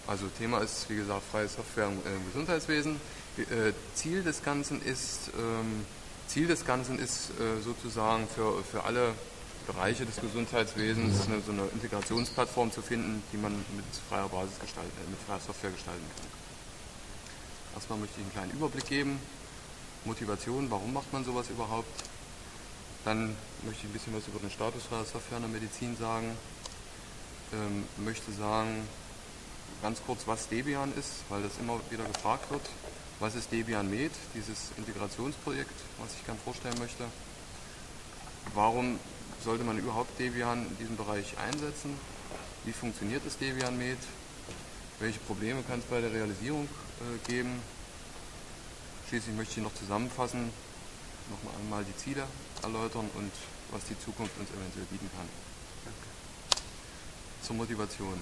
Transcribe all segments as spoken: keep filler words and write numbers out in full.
Also Thema ist, wie gesagt, freie Software im äh, Gesundheitswesen. Äh, Ziel des Ganzen ist, ähm, Ziel des Ganzen ist äh, sozusagen für, für alle Bereiche des Gesundheitswesens eine, so eine Integrationsplattform zu finden, die man mit freier Basis gestalten, äh, mit freier Software gestalten kann. Erstmal möchte ich einen kleinen Überblick geben. Motivation, warum macht man sowas überhaupt? Dann möchte ich ein bisschen was über den Status freier Software in der Medizin sagen. Ähm, möchte sagen, ganz kurz, was Debian ist, weil das immer wieder gefragt wird. Was ist Debian Med, dieses Integrationsprojekt, was ich gerne vorstellen möchte? Warum sollte man überhaupt Debian in diesem Bereich einsetzen? Wie funktioniert das Debian Med? Welche Probleme kann es bei der Realisierung äh, geben? Schließlich möchte ich noch zusammenfassen, noch einmal die Ziele erläutern und was die Zukunft uns eventuell bieten kann. Danke. Zur Motivation.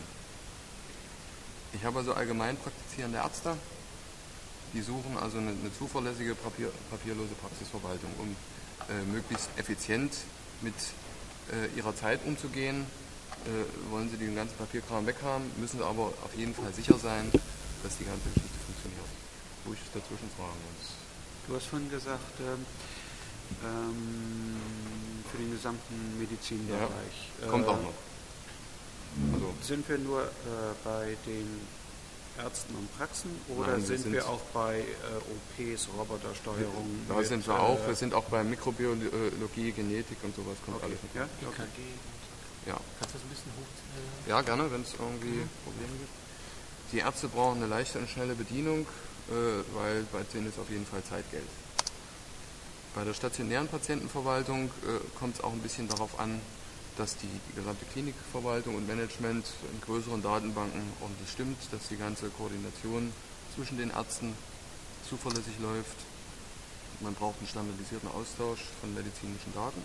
Ich habe also allgemein praktizierende Ärzte, die suchen also eine, eine zuverlässige Papier, papierlose Praxisverwaltung, um äh, möglichst effizient mit äh, ihrer Zeit umzugehen. Äh, wollen sie den ganzen Papierkram weghaben, müssen sie aber auf jeden Fall sicher sein, dass die ganze Geschichte funktioniert. Ruhig dazwischen fragen. Du hast vorhin gesagt, ähm, ähm, für den gesamten Medizinbereich. Ja, kommt äh, auch noch. Also, sind wir nur äh, bei den Ärzten und Praxen oder nein, wir sind, sind wir auch bei äh, O Ps, Robotersteuerung? Da mit, sind wir auch. Wir sind auch bei Mikrobiologie, Genetik und sowas. Kommt okay. alles mit. Ja? E K G. Okay. Ja. Kannst du das ein bisschen hoch? Äh Ja, gerne, wenn es irgendwie mhm. Probleme gibt. Die Ärzte brauchen eine leichte und schnelle Bedienung, äh, weil bei denen ist auf jeden Fall Zeit Geld. Bei der stationären Patientenverwaltung äh, kommt es auch ein bisschen darauf an, dass die, die gesamte Klinikverwaltung und Management in größeren Datenbanken ordentlich stimmt, dass die ganze Koordination zwischen den Ärzten zuverlässig läuft. Man braucht einen standardisierten Austausch von medizinischen Daten.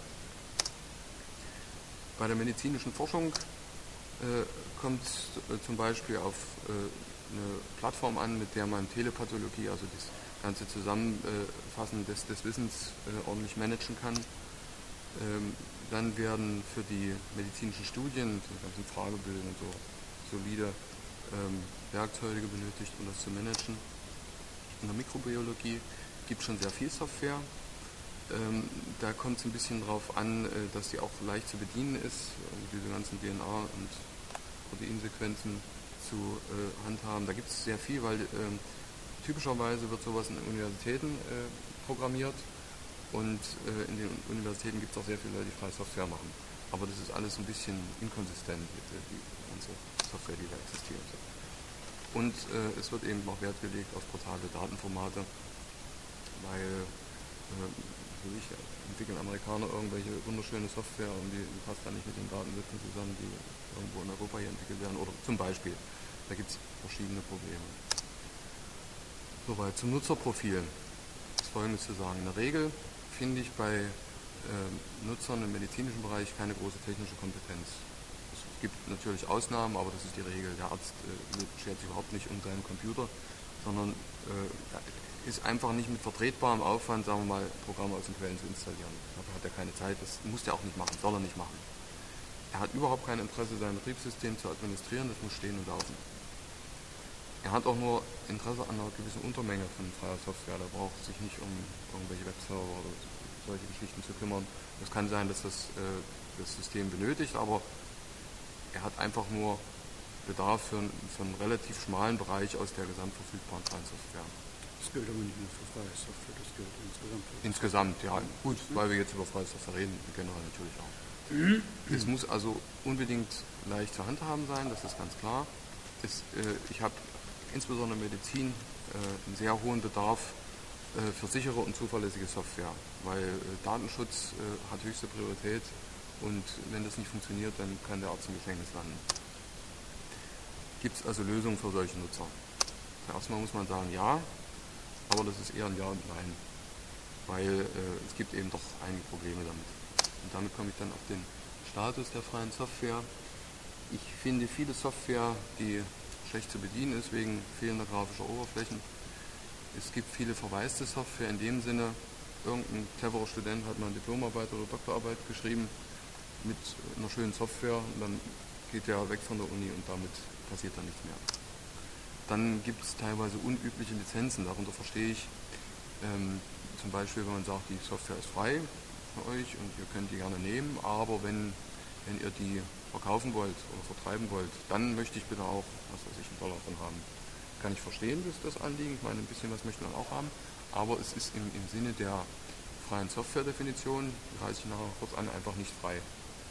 Bei der medizinischen Forschung äh, kommt es äh, zum Beispiel auf äh, eine Plattform an, mit der man Telepathologie, also das ganze Zusammenfassen des, des Wissens äh, ordentlich managen kann. Ähm, dann werden für die medizinischen Studien, die ganzen Fragebögen und so, solide ähm, Werkzeuge benötigt, um das zu managen. In der Mikrobiologie gibt es schon sehr viel Software. Ähm, da kommt es ein bisschen darauf an, äh, dass die auch leicht zu bedienen ist, also diese ganzen D N A- und Proteinsequenzen zu äh, handhaben. Da gibt es sehr viel, weil ähm, typischerweise wird sowas in Universitäten äh, programmiert. Und äh, in den Universitäten gibt es auch sehr viele Leute, die freie Software machen. Aber das ist alles ein bisschen inkonsistent mit äh, die ganze Software, die da existiert. Und äh, es wird eben auch Wert gelegt auf portable Datenformate, weil äh, so ich entwickeln Amerikaner irgendwelche wunderschöne Software und die, die passt dann nicht mit den Datensätzen zusammen, die irgendwo in Europa hier entwickelt werden. Oder zum Beispiel, da gibt es verschiedene Probleme. Soweit zum Nutzerprofil. Das ist Folgendes zu sagen. In der Regel finde ich bei äh, Nutzern im medizinischen Bereich keine große technische Kompetenz. Es gibt natürlich Ausnahmen, aber das ist die Regel. Der Arzt äh, schert sich überhaupt nicht um seinen Computer, sondern äh, ist einfach nicht mit vertretbarem Aufwand, sagen wir mal, Programme aus den Quellen zu installieren. Dafür hat er keine Zeit, das muss er auch nicht machen, soll er nicht machen. Er hat überhaupt kein Interesse, sein Betriebssystem zu administrieren, das muss stehen und laufen. Er hat auch nur Interesse an einer gewissen Untermenge von freier Software. Der braucht sich nicht um irgendwelche Webserver oder solche Geschichten zu kümmern. Es kann sein, dass das äh, das System benötigt, aber er hat einfach nur Bedarf für, für einen relativ schmalen Bereich aus der gesamtverfügbaren freien Software. Das gilt aber nicht nur für freie Software, das gilt insgesamt. Insgesamt, ja. Gut, weil wir jetzt über freie Software reden, generell natürlich auch. Es muss also unbedingt leicht zu handhaben sein, das ist ganz klar. Es, äh, ich habe insbesondere in Medizin äh, einen sehr hohen Bedarf äh, für sichere und zuverlässige Software, weil äh, Datenschutz äh, hat höchste Priorität und wenn das nicht funktioniert, dann kann der Arzt im Gefängnis landen. Gibt es also Lösungen für solche Nutzer? Erstmal muss man sagen, ja, aber das ist eher ein Ja und Nein, weil äh, es gibt eben doch einige Probleme damit. Und damit komme ich dann auf den Status der freien Software. Ich finde viele Software, die schlecht zu bedienen ist wegen fehlender grafischer Oberflächen. Es gibt viele verwaiste Software in dem Sinne, irgendein cleverer Student hat mal eine Diplomarbeit oder Doktorarbeit geschrieben mit einer schönen Software und dann geht der weg von der Uni und damit passiert dann nichts mehr. dann gibt es teilweise unübliche Lizenzen. Darunter verstehe ich ähm, zum Beispiel, wenn man sagt, die Software ist frei für euch und ihr könnt die gerne nehmen, aber wenn, wenn ihr die verkaufen wollt oder vertreiben wollt, dann möchte ich bitte auch, was weiß ich, einen Dollar davon haben. Kann ich verstehen, dass das Anliegen, ich meine, ein bisschen was möchte man auch haben, aber es ist im, im Sinne der freien Software-Definition, die reiße ich nachher kurz an, einfach nicht frei.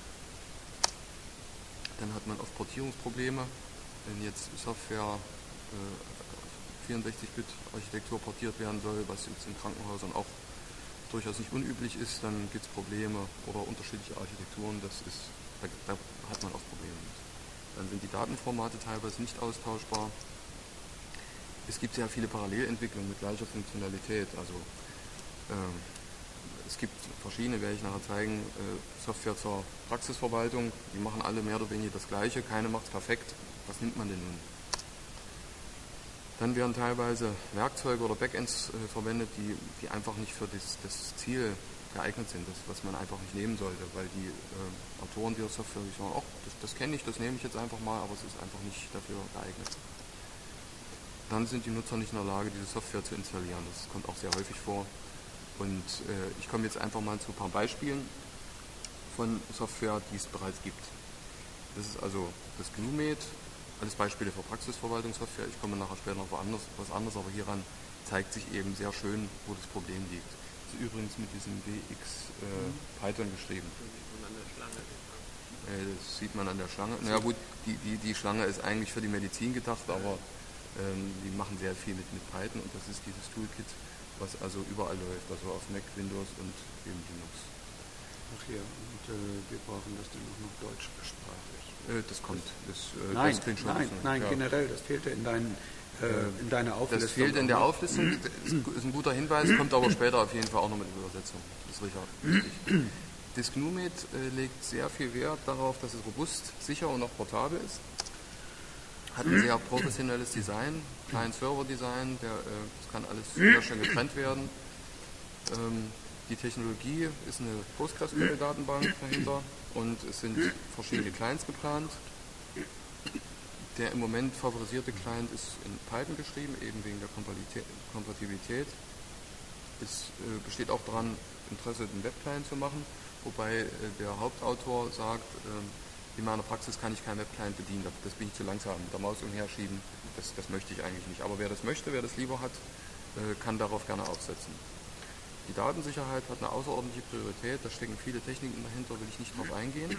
Dann hat man oft Portierungsprobleme, wenn jetzt Software äh, vierundsechzig Bit Architektur portiert werden soll, was jetzt in Krankenhäusern auch durchaus nicht unüblich ist, dann gibt es Probleme oder unterschiedliche Architekturen, das ist, da, da hat man oft Probleme mit. Dann sind die Datenformate teilweise nicht austauschbar. Es gibt sehr viele Parallelentwicklungen mit gleicher Funktionalität, also äh, es gibt verschiedene, werde ich nachher zeigen, äh, Software zur Praxisverwaltung, die machen alle mehr oder weniger das Gleiche, keine macht es perfekt, was nimmt man denn nun? Dann werden teilweise Werkzeuge oder Backends äh, verwendet, die, die einfach nicht für das, das Ziel geeignet sind, das, was man einfach nicht nehmen sollte, weil die äh, Autoren dieser Software die sagen, ach, das, das kenne ich, das nehme ich jetzt einfach mal, aber es ist einfach nicht dafür geeignet. Dann sind die Nutzer nicht in der Lage, diese Software zu installieren, das kommt auch sehr häufig vor. Und äh, ich komme jetzt einfach mal zu ein paar Beispielen von Software, die es bereits gibt. Das ist also das GnuMed, alles Beispiele für Praxisverwaltungssoftware. Ich komme nachher später noch was anderes, was anderes, aber hieran zeigt sich eben sehr schön, wo das Problem liegt. Das ist übrigens mit diesem W X äh, mhm. Python geschrieben. Äh, das sieht man an der Schlange. Naja gut, die, die, die Schlange ist eigentlich für die Medizin gedacht, aber ähm, die machen sehr viel mit, mit Python und das ist dieses Toolkit, was also überall läuft, also auf Mac, Windows und eben Linux. Ach ja, und äh, wir brauchen das dann auch noch deutschsprachig. Äh, das kommt. Das, äh, nein, das klingt schon nein, bisschen, nein ja. generell, das fehlte in, dein, äh, in deiner Auflistung. Das fehlt in der Auflistung, das ist ein guter Hinweis, kommt aber später auf jeden Fall auch noch mit Übersetzung. Das ist richtig. Das GnuMed äh, legt sehr viel Wert darauf, dass es robust, sicher und auch portabel ist. Hat ein sehr professionelles Design, Client-Server-Design, der, äh, das kann alles sehr schön getrennt werden. Ähm, die Technologie ist eine PostgreSQL-Datenbank dahinter und es sind verschiedene Clients geplant. Der im Moment favorisierte Client ist in Python geschrieben, eben wegen der Kompatibilität. Es äh, besteht auch daran, Interesse, den Web-Client zu machen, wobei äh, der Hauptautor sagt, äh, in meiner Praxis kann ich keinen Web-Client bedienen, das bin ich zu langsam, mit der Maus umherschieben, das, das möchte ich eigentlich nicht. Aber wer das möchte, wer das lieber hat, kann darauf gerne aufsetzen. Die Datensicherheit hat eine außerordentliche Priorität, da stecken viele Techniken dahinter, will ich nicht drauf eingehen.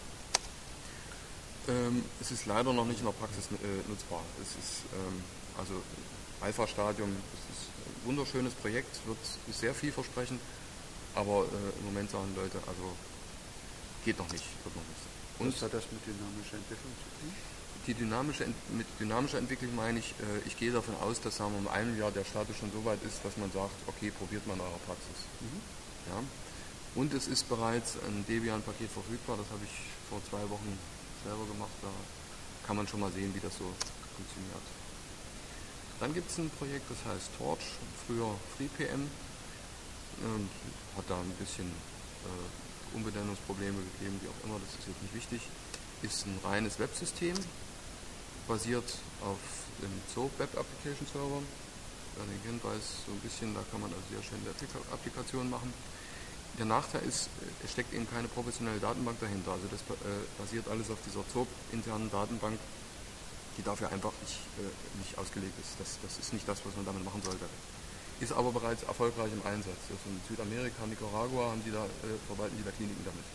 Ähm, es ist leider noch nicht in der Praxis äh, nutzbar. Es ist ähm, also Alpha-Stadium, es ist ein wunderschönes Projekt, wird, ist sehr vielversprechend, aber äh, im Moment sagen Leute, also geht noch nicht, wird noch nicht. Und was hat das mit dynamischer Entwicklung zu tun? Die dynamische, mit dynamischer Entwicklung meine ich, äh, ich gehe davon aus, dass sagen wir, in einem Jahr der Status schon so weit ist, dass man sagt, okay, probiert man in eurer Praxis. Mhm. Ja? Und es ist bereits ein Debian-Paket verfügbar, das habe ich vor zwei Wochen selber gemacht, da kann man schon mal sehen, wie das so funktioniert. Dann gibt es ein Projekt, das heißt Torch, früher FreePM, ähm, hat da ein bisschen äh, Umbenennungsprobleme gegeben, wie auch immer, das ist jetzt nicht wichtig, ist ein reines Websystem, basiert auf dem Z O A P Web Application Server. Wer den kennt, weiß so ein bisschen, da kann man also sehr schön Web-Applikationen machen. Der Nachteil ist, es steckt eben keine professionelle Datenbank dahinter, also das äh, basiert alles auf dieser Z O A P-internen Datenbank, die dafür einfach nicht, äh, nicht ausgelegt ist. Das, das ist nicht das, was man damit machen sollte. Ist aber bereits erfolgreich im Einsatz. Also in Südamerika, Nicaragua haben die da, äh, verwalten die da Kliniken damit.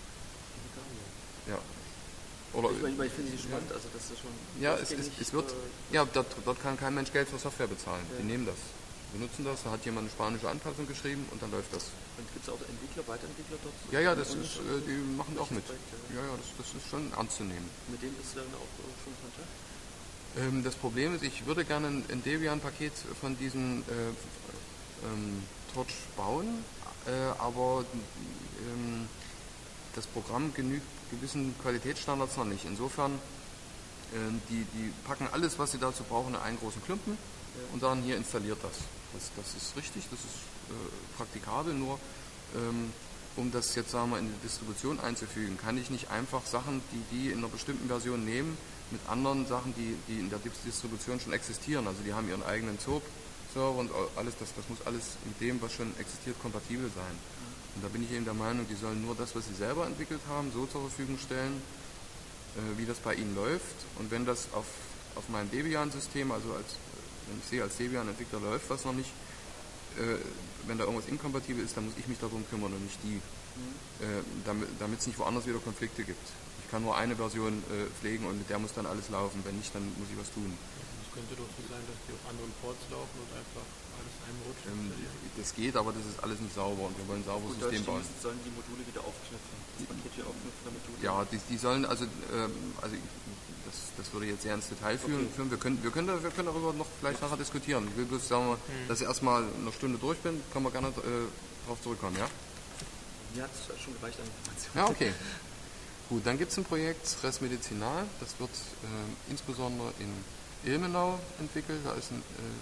Ja. Oder ich meine, ich finde sie spannend, ja. Also das ist schon... Ja, es, es, es wird, äh, ja dort, dort kann kein Mensch Geld für Software bezahlen. Ja. Die nehmen das, benutzen das, da hat jemand eine spanische Anpassung geschrieben und dann läuft das. Und gibt es auch Entwickler, Weiterentwickler dort? Ja, ja, das ist, äh, die machen auch mit. Ja, ja, das, das ist schon ernst zu nehmen. Mit denen ist dann auch schon Kontakt? Das Problem ist, ich würde gerne ein Debian-Paket von diesem äh, ähm, Torch bauen, äh, aber ähm, das Programm genügt gewissen Qualitätsstandards noch nicht. Insofern, äh, die, die packen alles, was sie dazu brauchen, in einen großen Klumpen ja. und sagen, hier installiert das. Das, das ist richtig, das ist äh, praktikabel, nur ähm, um das jetzt sagen wir, in die Distribution einzufügen, kann ich nicht einfach Sachen, die die in einer bestimmten Version nehmen, mit anderen Sachen, die, die in der Distribution schon existieren. Also die haben ihren eigenen Soap-Server und alles, das, das muss alles mit dem, was schon existiert, kompatibel sein. Und da bin ich eben der Meinung, die sollen nur das, was sie selber entwickelt haben, so zur Verfügung stellen, äh, wie das bei ihnen läuft. Und wenn das auf, auf meinem Debian-System, also als, wenn ich sehe, als Debian-Entwickler läuft was noch nicht, äh, wenn da irgendwas inkompatibel ist, dann muss ich mich darum kümmern und nicht die, mhm. äh, damit es nicht woanders wieder Konflikte gibt. Ich kann nur eine Version äh, pflegen und mit der muss dann alles laufen. Wenn nicht, dann muss ich was tun. Es könnte doch so sein, dass die auf anderen Ports laufen und einfach alles einem Rutsch ähm, Das geht, aber das ist alles nicht sauber und wir wollen ein sauberes Gut, System bauen. Die sollen die Module wieder aufknüpfen, das Paket hier aufknüpfen, damit du... Ja, die, die sollen, also, ähm, also das, das würde jetzt sehr ins Detail führen. Okay. Wir, können, wir, können, wir können darüber noch vielleicht nachher diskutieren. Ich will bloß sagen, hm. dass ich erstmal eine Stunde durch bin, können wir gerne äh, darauf zurückkommen, ja? Mir hat es schon gereicht an Informationen. Ja, okay. Gut, dann gibt es ein Projekt Res Medicinal, das wird äh, insbesondere in Ilmenau entwickelt. Da ist ein,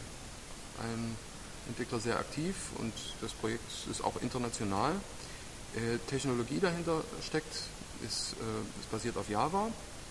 äh, ein Entwickler sehr aktiv und das Projekt ist auch international. Äh, Technologie dahinter steckt, ist, äh, ist basiert auf Java.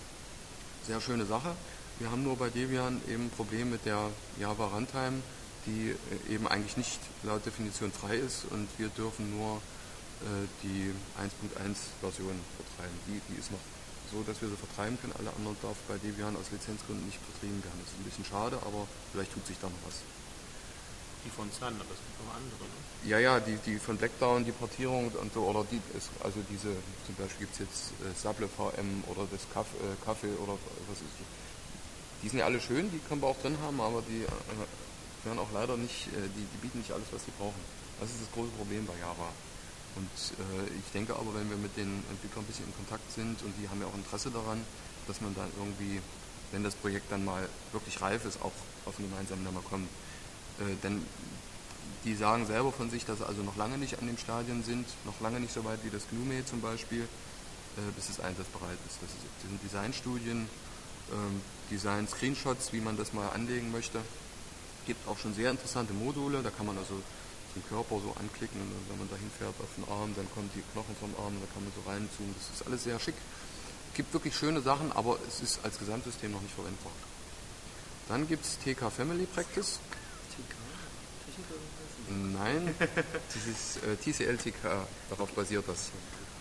Sehr schöne Sache. Wir haben nur bei Debian eben ein Problem mit der Java Runtime, die äh, eben eigentlich nicht laut Definition frei ist und wir dürfen nur äh, die eins Punkt eins Version vertreiben. Die, die ist noch so, dass wir sie vertreiben können. Alle anderen darf bei Debian aus Lizenzgründen nicht vertrieben werden. Das ist ein bisschen schade, aber vielleicht tut sich da noch was. Die von Sun, aber es gibt noch andere, ne? Ja, ja, die, die von Blackdown, die Portierung und so, oder die ist, also diese, zum Beispiel gibt es jetzt äh, Sable V M oder das Kaffee, äh, Kaffee oder was ist das. Die sind ja alle schön, die können wir auch drin haben, aber die äh, werden auch leider nicht, äh, die, die bieten nicht alles, was sie brauchen. Das ist das große Problem bei Java. Und äh, ich denke aber, wenn wir mit den Entwicklern ein bisschen in Kontakt sind und die haben ja auch Interesse daran, dass man dann irgendwie, wenn das Projekt dann mal wirklich reif ist, auch auf einen gemeinsamen Nenner kommt. Äh, denn die sagen selber von sich, dass sie also noch lange nicht an dem Stadion sind, noch lange nicht so weit wie das G N U M E zum Beispiel, äh, bis es einsatzbereit ist. Das, ist, das sind Designstudien, ähm, Design-Screenshots, wie man das mal anlegen möchte. Gibt auch schon sehr interessante Module, da kann man also den Körper so anklicken und wenn man da hinfährt auf den Arm, dann kommen die Knochen vom Arm, da kann man so reinzoomen. Das ist alles sehr schick. Gibt wirklich schöne Sachen, aber es ist als Gesamtsystem noch nicht verwendbar. Dann gibt es T K Family Practice. T K? Technical? Nein, das ist äh, T C L T K, darauf basiert das.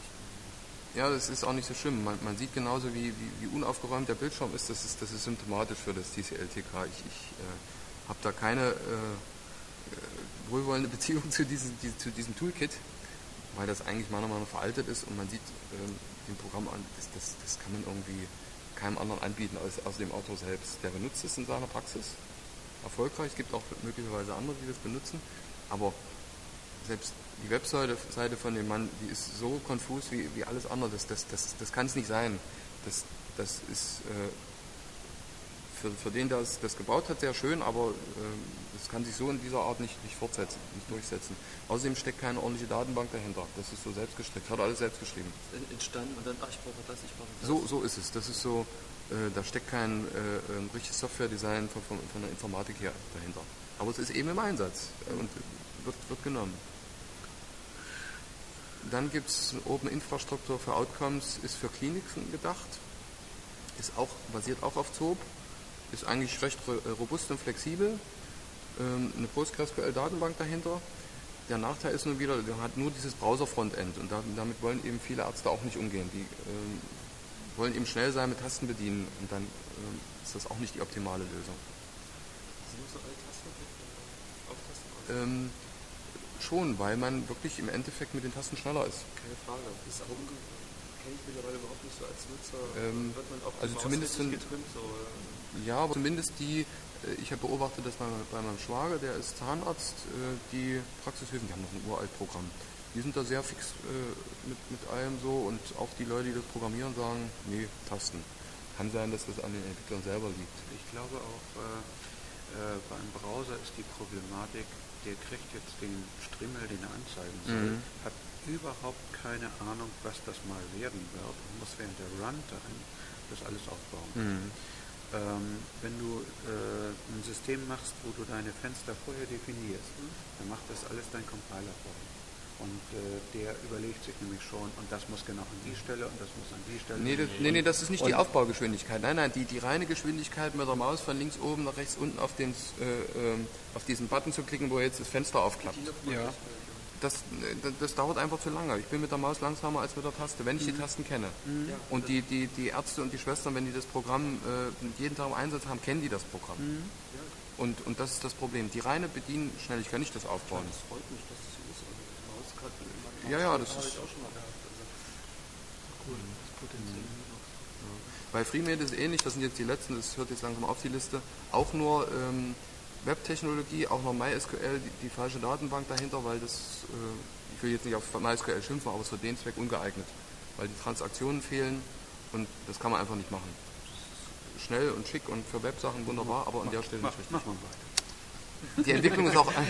Ja, das ist auch nicht so schlimm. Man, man sieht genauso, wie, wie, wie unaufgeräumt der Bildschirm ist. Das ist, das ist symptomatisch für das T C L T K. Ich, ich äh, habe da keine äh, wohlwollende Beziehung zu diesem, die, zu diesem Toolkit, weil das eigentlich meiner Meinung nach veraltet ist und man sieht ähm, dem Programm an, das, das, das kann man irgendwie keinem anderen anbieten als, als dem Autor selbst. Der benutzt es in seiner Praxis erfolgreich. Es gibt auch möglicherweise andere, die das benutzen, aber selbst die Webseite Seite von dem Mann, die ist so konfus wie, wie alles andere. Das, das, das, das kann es nicht sein. Das, das ist äh, für, für den, der das gebaut hat, sehr schön, aber äh, das kann sich so in dieser Art nicht, nicht fortsetzen, nicht durchsetzen. Außerdem steckt keine ordentliche Datenbank dahinter. Das ist so selbst gestrickt, hat alles selbst geschrieben. Entstanden und dann, ach, ich brauche das, ich brauche das. So, so ist es. Das ist so, äh, da steckt kein äh, ein richtiges Software-Design von, von, von der Informatik her dahinter. Aber es ist eben im Einsatz äh, und wird, wird genommen. Dann gibt es eine Open Infrastruktur für Outcomes, ist für Kliniken gedacht, ist auch, basiert auch auf Zoop, ist eigentlich recht robust und flexibel, ähm, eine PostgreSQL-Datenbank dahinter. Der Nachteil ist nur wieder, der hat nur dieses Browser-Frontend und da, damit wollen eben viele Ärzte auch nicht umgehen. Die ähm, wollen eben schnell sein mit Tasten bedienen und dann ähm, ist das auch nicht die optimale Lösung. Sind so alle Tasten auf Tasten aus? Ähm, Schon, weil man wirklich im Endeffekt mit den Tasten schneller ist. Keine Frage. Das ist auch, kenne ich mittlerweile überhaupt nicht so als Nutzer. Ähm, wird man auch also zumindest sind, getrimmt, so, oder? Ja, aber zumindest die, ich habe beobachtet, dass bei, bei meinem Schwager, der ist Zahnarzt, die Praxishilfen, die haben noch ein uralt Programm. Die sind da sehr fix mit, mit allem so und auch die Leute, die das programmieren, sagen, nee, Tasten. Kann sein, dass das an den Entwicklern selber liegt. Ich glaube auch, äh, äh, beim Browser ist die Problematik, der kriegt jetzt den Strimmel, den er anzeigen soll, mhm. hat überhaupt keine Ahnung, was das mal werden wird und muss während der Runtime das alles aufbauen. Mhm. Ähm, wenn du äh, ein System machst, wo du deine Fenster vorher definierst, mhm. dann macht das alles dein Compiler vor. Und äh, der überlegt sich nämlich schon, und das muss genau an die Stelle und das muss an die Stelle. Nee, das, nee, nee, das ist nicht die Aufbaugeschwindigkeit. Nein, nein, die, die reine Geschwindigkeit mit der Maus von links oben nach rechts unten auf, den, äh, ähm, auf diesen Button zu klicken, wo jetzt das Fenster aufklappt. Ja. Das, das, das dauert einfach zu lange. Ich bin mit der Maus langsamer als mit der Taste, wenn ich die Tasten kenne. Mhm. Und die, die, die Ärzte und die Schwestern, wenn die das Programm äh, jeden Tag im Einsatz haben, kennen die das Programm. Mhm. Und, und das ist das Problem. Die reine Bedienschnelligkeit, kann ich das aufbauen. Das freut mich, dass das so ist. Also die Maus gerade in meinem Ja, ja, Maus- das habe ist- ich auch schon mal gehabt. Also Cool, das Potenzial noch. Bei FreeMate ist es ähnlich, das sind jetzt die letzten, das hört jetzt langsam auf die Liste, auch nur ähm, Webtechnologie, auch noch MySQL, die, die falsche Datenbank dahinter, weil das, äh, ich will jetzt nicht auf MySQL schimpfen, aber es ist für den Zweck ungeeignet, weil die Transaktionen fehlen und das kann man einfach nicht machen. Das ist schnell und schick und für Websachen wunderbar, aber an der Stelle Mach, nicht richtig. mach mal weiter. Die Entwicklung ist auch,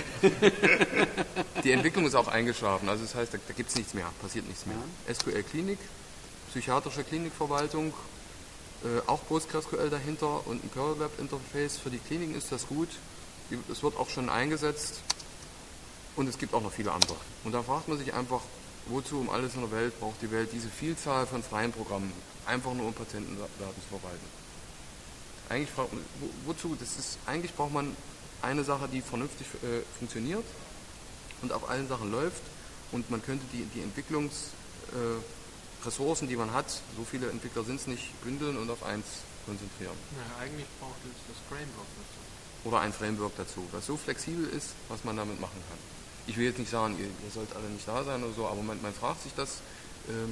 die Entwicklung ist auch eingeschlafen, also das heißt, da, da gibt es nichts mehr, passiert nichts mehr. S Q L Klinik, psychiatrische Klinikverwaltung, äh, auch PostgreSQL dahinter und ein Perl Web Interface. Für die Kliniken ist das gut, es wird auch schon eingesetzt und es gibt auch noch viele andere. Und da fragt man sich einfach, wozu um alles in der Welt braucht die Welt diese Vielzahl von freien Programmen, einfach nur um Patientendaten zu verwalten. Eigentlich fragt man, wo, wozu? Das ist, eigentlich braucht man eine Sache, die vernünftig äh, funktioniert und auf allen Sachen läuft und man könnte die, die Entwicklungsressourcen, äh, die man hat, so viele Entwickler sind es nicht, bündeln und auf eins konzentrieren. Naja, eigentlich braucht es das Framework dazu. Oder ein Framework dazu, was so flexibel ist, was man damit machen kann. Ich will jetzt nicht sagen, ihr, ihr sollt alle nicht da sein oder so, aber man, man fragt sich das. Ähm,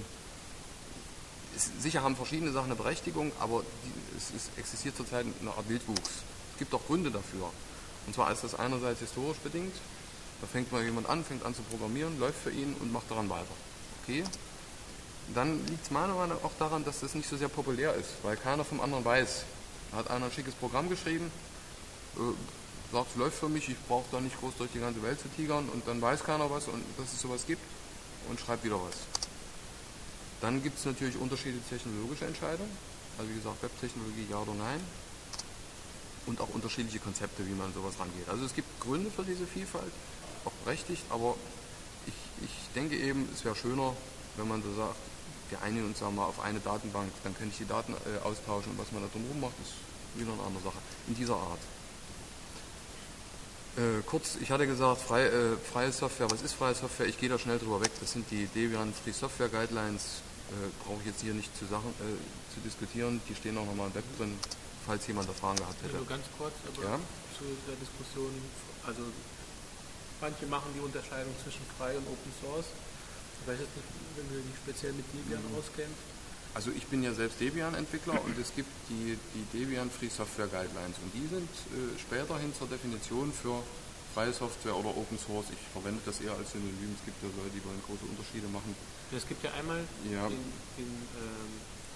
es, sicher haben verschiedene Sachen eine Berechtigung, aber die, es, es existiert zurzeit eine Art Wildwuchs. Es gibt auch Gründe dafür. Und zwar ist das einerseits historisch bedingt. Da fängt mal jemand an, fängt an zu programmieren, läuft für ihn und macht daran weiter. Okay. Dann liegt es meiner Meinung nach auch daran, dass das nicht so sehr populär ist, weil keiner vom anderen weiß. Da hat einer ein schickes Programm geschrieben, äh, sagt, es läuft für mich, ich brauche da nicht groß durch die ganze Welt zu tigern und dann weiß keiner was und dass es sowas gibt und schreibt wieder was. Dann gibt es natürlich unterschiedliche technologische Entscheidungen, also wie gesagt, Webtechnologie, ja oder nein. Und auch unterschiedliche Konzepte, wie man sowas rangeht. Also es gibt Gründe für diese Vielfalt, auch berechtigt, aber ich, ich denke eben, es wäre schöner, wenn man so sagt, wir einigen uns mal auf eine Datenbank, dann kann ich die Daten äh, austauschen und was man da drumherum macht, ist wieder eine andere Sache. In dieser Art. Äh, kurz, ich hatte gesagt, frei, äh, freie Software, was ist freie Software? Ich gehe da schnell drüber weg. Das sind die Debian Free Software Guidelines, äh, brauche ich jetzt hier nicht zu, Sachen, äh, zu diskutieren, die stehen auch nochmal im Web drin, falls jemand da Fragen gehabt hätte. Ja, nur ganz kurz, aber Ja? zu der Diskussion, also manche machen die Unterscheidung zwischen frei und Open Source. Ich weiß jetzt nicht, wenn du dich speziell mit Debian Mhm. auskennst. Also ich bin ja selbst Debian-Entwickler und es gibt die, die Debian Free Software Guidelines und die sind äh, späterhin zur Definition für freie Software oder Open Source. Ich verwende das eher als Synonym. Es gibt ja Leute, die wollen große Unterschiede machen. Es gibt ja einmal Ja. den, den, ähm,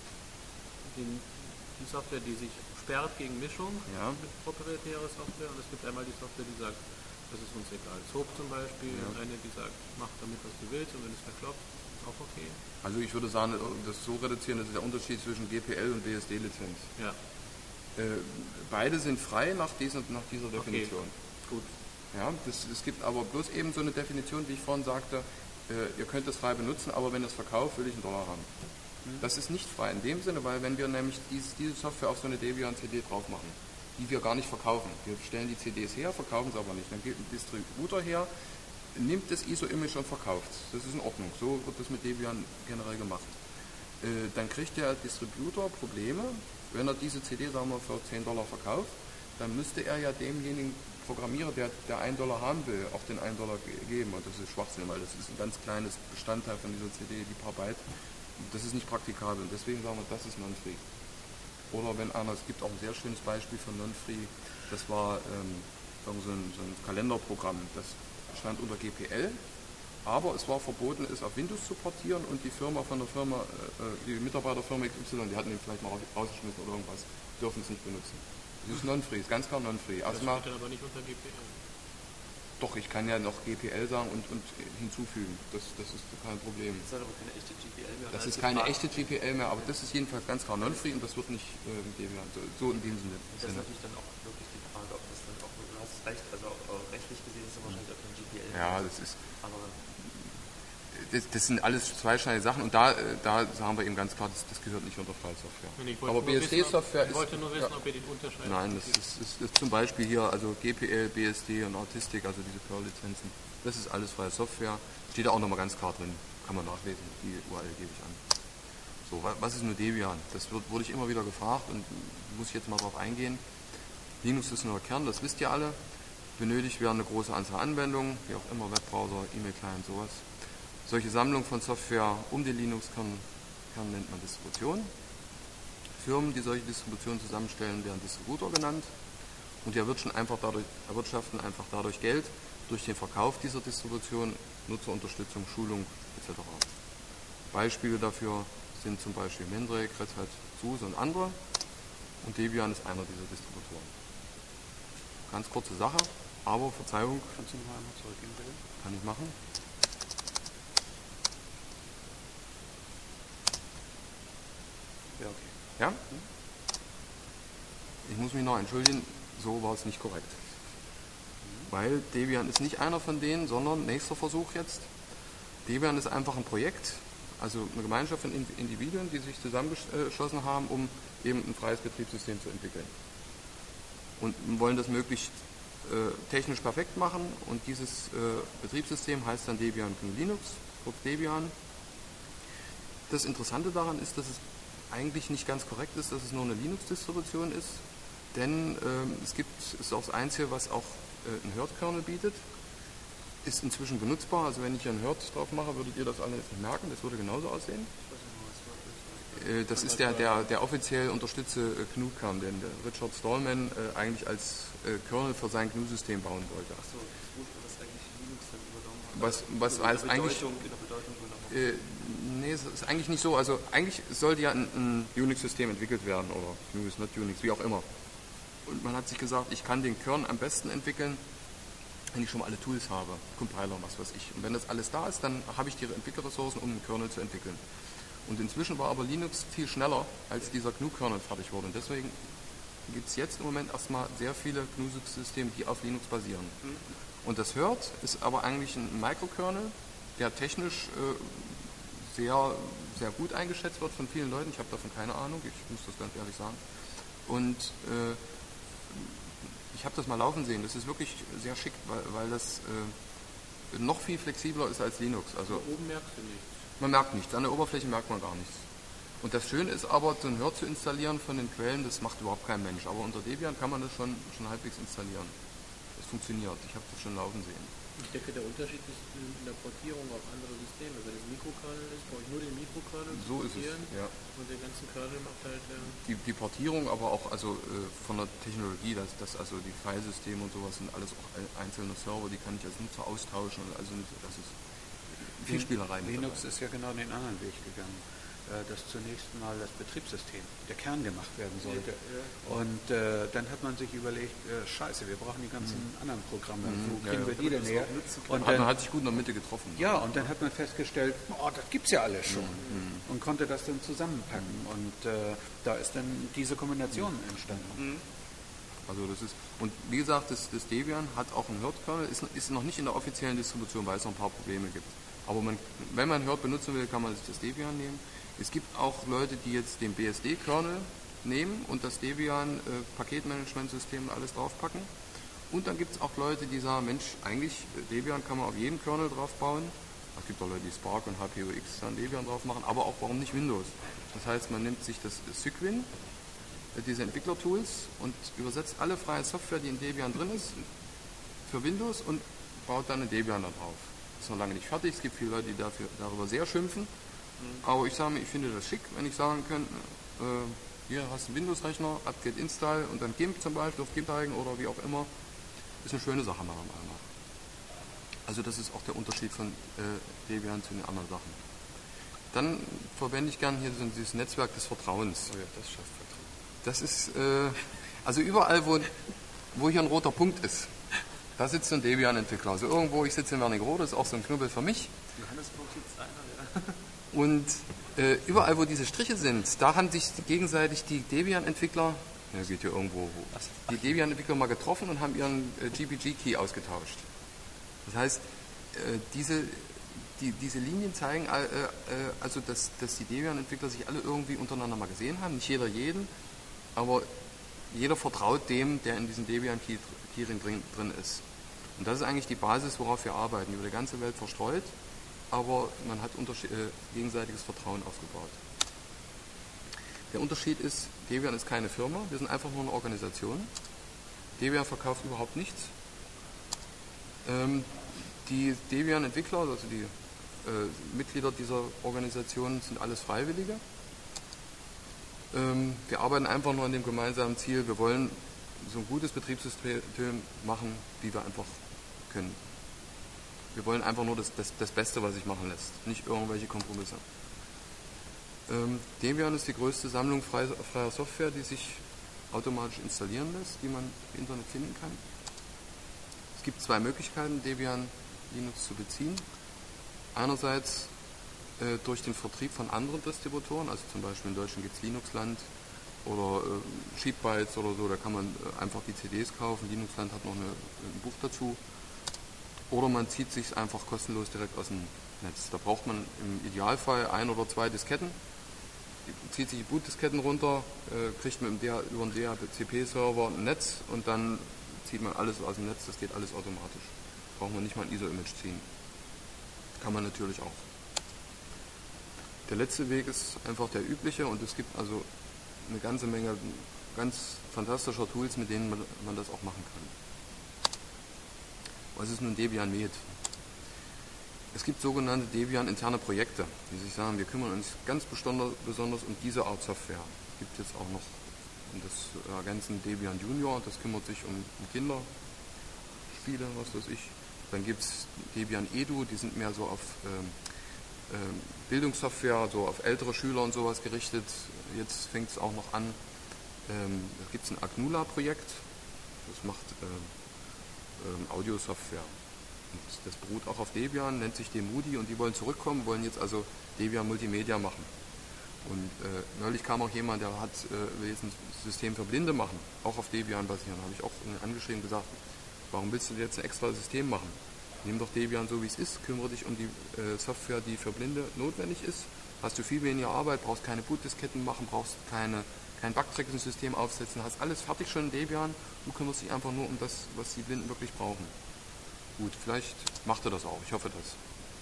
den, die Software, die sich sperrt gegen Mischung Ja. mit proprietärer Software und es gibt einmal die Software, die sagt, das ist uns egal. Soap zum Beispiel, Ja. und eine, die sagt, mach damit, was du willst und wenn es verkloppt, ist auch okay. Also ich würde sagen, das so reduzieren, das ist der Unterschied zwischen G P L und B S D-Lizenz. Ja, Äh, beide sind frei nach dieser, nach dieser Definition. gut. Ja, das, es gibt aber bloß eben so eine Definition, wie ich vorhin sagte, äh, ihr könnt es frei benutzen, aber wenn ihr es verkauft, will ich einen Dollar haben. Das ist nicht frei in dem Sinne, weil wenn wir nämlich dies, diese Software auf so eine Debian-C D drauf machen, die wir gar nicht verkaufen, wir stellen die C Ds her, verkaufen es aber nicht, dann geht ein Distributor her, nimmt das I S O-Image und verkauft es. Das ist in Ordnung, so wird das mit Debian generell gemacht. Äh, dann kriegt der Distributor Probleme, wenn er diese C D, sagen wir, für zehn Dollar verkauft, dann müsste er ja demjenigen Programmierer, der, der einen Dollar haben will, auch den einen Dollar ge- geben. Und das ist Schwachsinn, weil das ist ein ganz kleines Bestandteil von dieser C D, die paar Byte. Das ist nicht praktikabel. Und deswegen sagen wir, das ist Non-Free. Oder wenn einer, es gibt auch ein sehr schönes Beispiel von Non-Free, das war ähm, so, ein, so ein Kalenderprogramm, das stand unter G P L, aber es war verboten, es auf Windows zu portieren und die Firma von der Firma, äh, die Mitarbeiterfirma X Y, die hatten ihn vielleicht mal rausgeschmissen oder irgendwas, dürfen es nicht benutzen. Das ist Non-Free, ist ganz klar Non-Free. Das Erstmal, steht dann aber nicht unter G P L. doch, ich kann ja noch G P L sagen und, und hinzufügen, das, das ist kein Problem. Das ist halt aber keine echte G P L mehr. Das Also ist keine die Frage- echte G P L mehr, aber das ist jedenfalls ganz klar Non-Free und das wird nicht äh, mit Debian, so, so in dem Sinne. Das ist natürlich dann auch wirklich die Frage, ob das dann auch, du hast recht, also auch, auch rechtlich gesehen ist es wahrscheinlich auch kein G P L. Ja, das ist, Aber das, das sind alles zweischneidige Sachen und da, da sagen wir eben ganz klar, das, das gehört nicht unter freie Software. Aber B S D-Software ist... Ich wollte nur wissen, ja, ob ihr den unterscheidet. Nein, das ist, ist, ist zum Beispiel hier, also G P L, B S D und Artistic, also diese Perl-Lizenzen, das ist alles freie Software. Steht da auch nochmal ganz klar drin, kann man nachlesen, die U R L gebe ich an. So, was ist nur Debian? Das wird, wurde ich immer wieder gefragt und muss ich jetzt mal drauf eingehen. Linux ist nur der Kern, das wisst ihr alle. Benötigt werden eine große Anzahl Anwendungen, wie auch immer, Webbrowser, E-Mail-Client, sowas. Solche Sammlung von Software um den Linux-Kern Kern nennt man Distribution. Firmen, die solche Distributionen zusammenstellen, werden Distributor genannt. Und die erwirtschaften einfach dadurch, erwirtschaften einfach dadurch Geld durch den Verkauf dieser Distribution, Nutzerunterstützung, Schulung et cetera. Beispiele dafür sind zum Beispiel Mandrake, Red Hat, SUSE und andere. Und Debian ist einer dieser Distributoren. Ganz kurze Sache, aber Verzeihung. Kannst du noch einmal zurückgehen, bitte? Kann ich machen. Ja, okay. Ja? Ich muss mich noch entschuldigen, so war es nicht korrekt. Weil Debian ist nicht einer von denen, sondern nächster Versuch jetzt. Debian ist einfach ein Projekt, also eine Gemeinschaft von Individuen, die sich zusammengeschlossen haben, um eben ein freies Betriebssystem zu entwickeln. Und wollen das möglichst äh, technisch perfekt machen und dieses äh, Betriebssystem heißt dann Debian GNU Linux, kurz Debian. Das Interessante daran ist, dass es eigentlich nicht ganz korrekt ist, dass es nur eine Linux-Distribution ist, denn äh, es gibt, ist auch das Einzige, was auch äh, einen Herd-Kernel bietet, ist inzwischen benutzbar, also wenn ich hier einen Herd drauf mache, würdet ihr das alle jetzt nicht merken, das würde genauso aussehen. Das ist der, der, der offiziell unterstützte G N U-Kern, den der Richard Stallman äh, eigentlich als äh, Kernel für sein G N U-System bauen wollte. Achso, das Buch, was eigentlich Linux dann übernommen hat. Was, was in als der eigentlich. Bedeutung, in der Bedeutung übernommen. Äh, nee, es ist eigentlich nicht so. Also eigentlich sollte ja ein, ein Unix-System entwickelt werden oder G N U ist not Unix, wie auch immer. Und man hat sich gesagt, ich kann den Kern am besten entwickeln, wenn ich schon mal alle Tools habe, Compiler und was weiß ich. Und wenn das alles da ist, dann habe ich die Entwicklerressourcen, um einen Kernel zu entwickeln. Und inzwischen war aber Linux viel schneller, als dieser G N U-Kernel fertig wurde. Und deswegen gibt es jetzt im Moment erstmal sehr viele G N U-Systeme, die auf Linux basieren. Und das Herd ist aber eigentlich ein Microkernel, der technisch äh, sehr, sehr gut eingeschätzt wird von vielen Leuten. Ich habe davon keine Ahnung, ich muss das ganz ehrlich sagen. Und äh, ich habe das mal laufen sehen. Das ist wirklich sehr schick, weil, weil das äh, noch viel flexibler ist als Linux. Also oben merkst du nichts. Man merkt nichts, an der Oberfläche merkt man gar nichts. Und das Schöne ist aber, so ein Herd zu installieren von den Quellen, das macht überhaupt kein Mensch. Aber unter Debian kann man das schon, schon halbwegs installieren. Das funktioniert, ich habe das schon laufen sehen. Ich denke, der Unterschied ist in der Portierung auf andere Systeme. Wenn es Mikrokernel ist, brauche ich nur den Mikrokernel zu So ist es, portieren ja. und den ganzen Kernel macht halt der... Die, die Portierung, aber auch also äh, von der Technologie, dass das also die Filesysteme und sowas sind alles auch einzelne Server, die kann ich als Nutzer austauschen. Also das ist viel Spielerei. Linux ist ja genau den anderen Weg gegangen, dass zunächst mal das Betriebssystem, der Kern gemacht werden sollte. Und äh, dann hat man sich überlegt, äh, scheiße, wir brauchen die ganzen mhm. anderen Programme, wo mhm. kriegen ja, wir ja. die denn her? Und dann, dann man hat sich gut in der Mitte getroffen. Ja, und dann hat man festgestellt, oh, das gibt es ja alles schon. Mhm. Und konnte das dann zusammenpacken. Mhm. Und äh, da ist dann diese Kombination mhm. entstanden. Mhm. Also das ist, und wie gesagt, das, das Debian hat auch einen Herd-Kernel, ist, ist noch nicht in der offiziellen Distribution, weil es noch ein paar Probleme gibt. Aber man, wenn man Herd benutzen will, kann man sich das Debian nehmen. Es gibt auch Leute, die jetzt den B S D-Kernel nehmen und das Debian äh, Paketmanagementsystem und alles draufpacken. Und dann gibt es auch Leute, die sagen, Mensch, eigentlich Debian kann man auf jeden Kernel drauf bauen. Es gibt auch Leute, die Spark und H P U X dann Debian drauf machen, aber auch warum nicht Windows. Das heißt, man nimmt sich das Cygwin, äh, diese Entwicklertools und übersetzt alle freie Software, die in Debian drin ist, für Windows und baut dann ein Debian da drauf. Das ist noch lange nicht fertig, es gibt viele Leute, die dafür, darüber sehr schimpfen. Aber ich sage mir, ich finde das schick, wenn ich sagen kann, äh, hier hast du einen Windows-Rechner, apt-get install und dann GIMP zum Beispiel auf GIMP zeigen oder wie auch immer. Ist eine schöne Sache meiner Meinung nach. Also das ist auch der Unterschied von äh, Debian zu den anderen Sachen. Dann verwende ich gerne hier so dieses Netzwerk des Vertrauens. Oh ja, das schafft Vertrauen. Das ist, äh, also überall, wo, wo hier ein roter Punkt ist, da sitzt ein Debian-Entwickler. Also irgendwo, ich sitze in Wernigerode, das ist auch so ein Knubbel für mich. Johannesburg sitzt einer, ja. Und äh, überall, wo diese Striche sind, da haben sich gegenseitig die Debian-Entwickler, ja geht hier irgendwo, wo, die Debian-Entwickler mal getroffen und haben ihren äh, G P G-Key ausgetauscht. Das heißt, äh, diese, die, diese Linien zeigen, äh, äh, also dass, dass die Debian-Entwickler sich alle irgendwie untereinander mal gesehen haben, nicht jeder jeden, aber jeder vertraut dem, der in diesem Debian-Keyring drin, drin ist. Und das ist eigentlich die Basis, worauf wir arbeiten, über die ganze Welt verstreut, aber man hat äh, gegenseitiges Vertrauen aufgebaut. Der Unterschied ist, Debian ist keine Firma, wir sind einfach nur eine Organisation. Debian verkauft überhaupt nichts. Ähm, die Debian-Entwickler, also die äh, Mitglieder dieser Organisation, sind alles Freiwillige. Ähm, wir arbeiten einfach nur an dem gemeinsamen Ziel, wir wollen so ein gutes Betriebssystem machen, wie wir einfach können. Wir wollen einfach nur das, das, das Beste, was sich machen lässt, nicht irgendwelche Kompromisse. Ähm, Debian ist die größte Sammlung freier, freier Software, die sich automatisch installieren lässt, die man im Internet finden kann. Es gibt zwei Möglichkeiten, Debian Linux zu beziehen. Einerseits äh, durch den Vertrieb von anderen Distributoren, also zum Beispiel in Deutschland gibt es Linuxland oder äh, Sheetbytes oder so, da kann man äh, einfach die C Ds kaufen. Linuxland hat noch eine, ein Buch dazu. Oder man zieht sich einfach kostenlos direkt aus dem Netz. Da braucht man im Idealfall ein oder zwei Disketten, zieht sich die Bootdisketten runter, äh, kriegt man über einen D H C P-Server ein Netz und dann zieht man alles aus dem Netz, das geht alles automatisch. Braucht man nicht mal ein I S O-Image ziehen. Kann man natürlich auch. Der letzte Weg ist einfach der übliche und es gibt also eine ganze Menge ganz fantastischer Tools, mit denen man, man das auch machen kann. Was ist nun Debian Med? Es gibt sogenannte Debian-interne Projekte, die sich sagen, wir kümmern uns ganz besonders um diese Art Software. Es gibt jetzt auch noch das ergänzende Debian Junior, das kümmert sich um, um Kinderspiele, was weiß ich. Dann gibt es Debian Edu, die sind mehr so auf ähm, ähm, Bildungssoftware, so auf ältere Schüler und sowas gerichtet. Jetzt fängt es auch noch an. Ähm, da gibt es ein Agnula-Projekt, das macht ähm, ähm, Audio-Software. Und das beruht auch auf Debian, nennt sich Demudi und die wollen zurückkommen, wollen jetzt also Debian Multimedia machen. Und äh, neulich kam auch jemand, der hat, äh, will jetzt ein System für Blinde machen, auch auf Debian basieren. Da habe ich auch angeschrieben und gesagt, warum willst du jetzt ein extra System machen? Nimm doch Debian so wie es ist, kümmere dich um die äh, Software, die für Blinde notwendig ist. Hast du viel weniger Arbeit, brauchst keine Bootdisketten machen, brauchst keine, kein Bugtracking-System aufsetzen, hast alles fertig schon in Debian. Du kümmerst dich einfach nur um das, was die Blinden wirklich brauchen. Gut, vielleicht macht er das auch, ich hoffe das.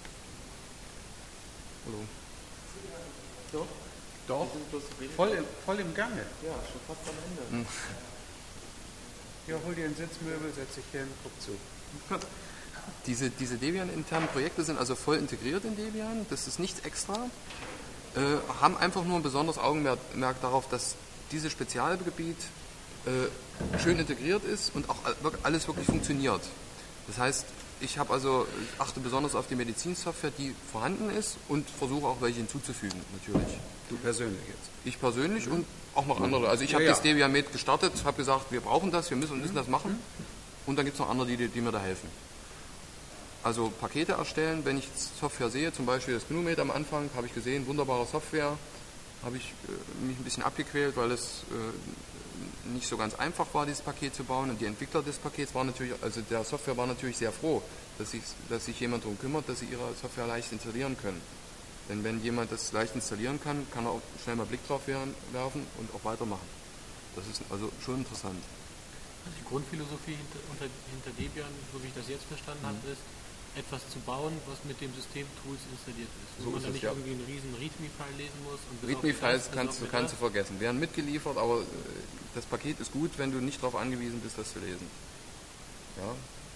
Hallo. Doch, Doch. Voll, im, voll im Gange. Ja, schon fast am Ende. Hm. Ja, hol dir ein Sitzmöbel, setz dich hin, guck zu. Diese, diese Debian-internen Projekte sind also voll integriert in Debian, das ist nichts extra, äh, haben einfach nur ein besonderes Augenmerk darauf, dass dieses Spezialgebiet äh, schön integriert ist und auch alles wirklich funktioniert. Das heißt, ich habe also, ich achte besonders auf die Medizinsoftware, die vorhanden ist und versuche auch welche hinzuzufügen, natürlich. Du persönlich jetzt? Ich persönlich mhm. und auch noch andere. Also ich habe ja, ja. das Debian Med gestartet, habe gesagt, wir brauchen das, wir müssen, müssen mhm. das machen. Und dann gibt es noch andere, die, die mir da helfen. Also Pakete erstellen, wenn ich Software sehe, zum Beispiel das G N U Med am Anfang, habe ich gesehen, wunderbare Software, habe ich äh, mich ein bisschen abgequält, weil es äh, nicht so ganz einfach war, dieses Paket zu bauen. Und die Entwickler des Pakets waren natürlich, also der Software war natürlich sehr froh, dass sich, dass sich jemand darum kümmert, dass sie ihre Software leicht installieren können. Denn wenn jemand das leicht installieren kann, kann er auch schnell mal Blick drauf werfen und auch weitermachen. Das ist also schon interessant. Also die Grundphilosophie hinter, unter, hinter Debian, so wie ich das jetzt verstanden mhm. habe, ist, etwas zu bauen, was mit dem System Tools installiert ist. Wo so man dann nicht ja. irgendwie einen riesen README-File lesen muss. README-Files kannst, du, kannst du vergessen. Werden mitgeliefert, aber das Paket ist gut, wenn du nicht darauf angewiesen bist, das zu lesen. Ja.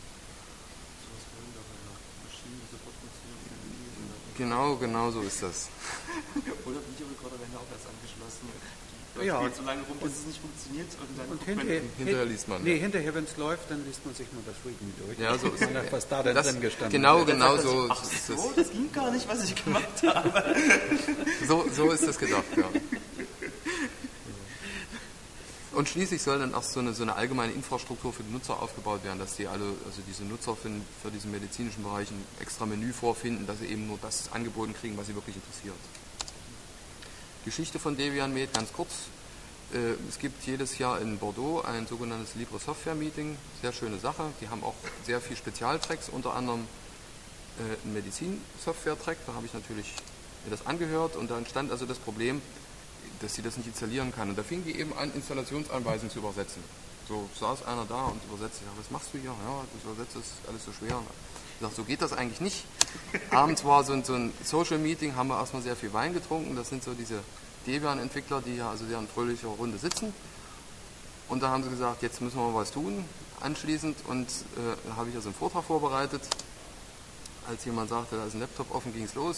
Genau, genau so ist das. Oder Videorekorder werden auch erst angeschlossen. Du ja, spielst so lange rum, bis es nicht funktioniert. Und, dann und hinterher, hinterher liest man. Nee, ja. hinterher, wenn es läuft, dann liest man sich mal das README durch. Ja, so ist es. Was da denn das, drin gestanden Genau, hat. genau so. Ach so, das ging gar nicht, was ich gemacht habe. so, so ist das gedacht, ja. Und schließlich soll dann auch so eine, so eine allgemeine Infrastruktur für die Nutzer aufgebaut werden, dass die alle, also diese Nutzer für, für diesen medizinischen Bereich ein extra Menü vorfinden, dass sie eben nur das angeboten kriegen, was sie wirklich interessiert. Geschichte von Debian Med, ganz kurz. Äh, es gibt jedes Jahr in Bordeaux ein sogenanntes Libre Software Meeting, sehr schöne Sache. Die haben auch sehr viel Spezialtracks, unter anderem äh, einen Medizin-Software-Track, da habe ich natürlich mir das angehört und dann stand also das Problem, dass sie das nicht installieren kann. Und da fing die eben an, Installationsanweisungen zu übersetzen. So saß einer da und übersetzte, ja, was machst du hier? Ja, das übersetzt ist alles so schwer. Ich dachte, so geht das eigentlich nicht. Abends war so ein, so ein Social-Meeting, haben wir erstmal sehr viel Wein getrunken. Das sind so diese Debian-Entwickler, die ja also sehr in fröhlicher Runde sitzen. Und da haben sie gesagt, jetzt müssen wir mal was tun anschließend. Und äh, da habe ich also einen Vortrag vorbereitet. Als jemand sagte, da ist ein Laptop offen, ging es los.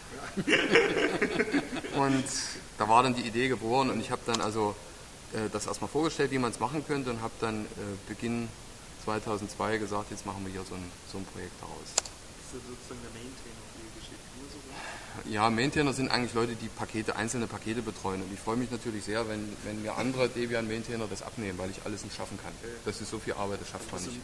Und da war dann die Idee geboren und ich habe dann also äh, das erstmal vorgestellt, wie man es machen könnte und habe dann äh, Beginn zweitausendzwei gesagt, jetzt machen wir hier so ein, so ein Projekt daraus. Ist das sozusagen der Maintainer für die Geschichte? Nur so rum? Ja, Maintainer sind eigentlich Leute, die Pakete, einzelne Pakete betreuen und ich freue mich natürlich sehr, wenn, wenn mir andere Debian-Maintainer das abnehmen, weil ich alles nicht schaffen kann. Das ist so viel Arbeit, das schafft man nicht.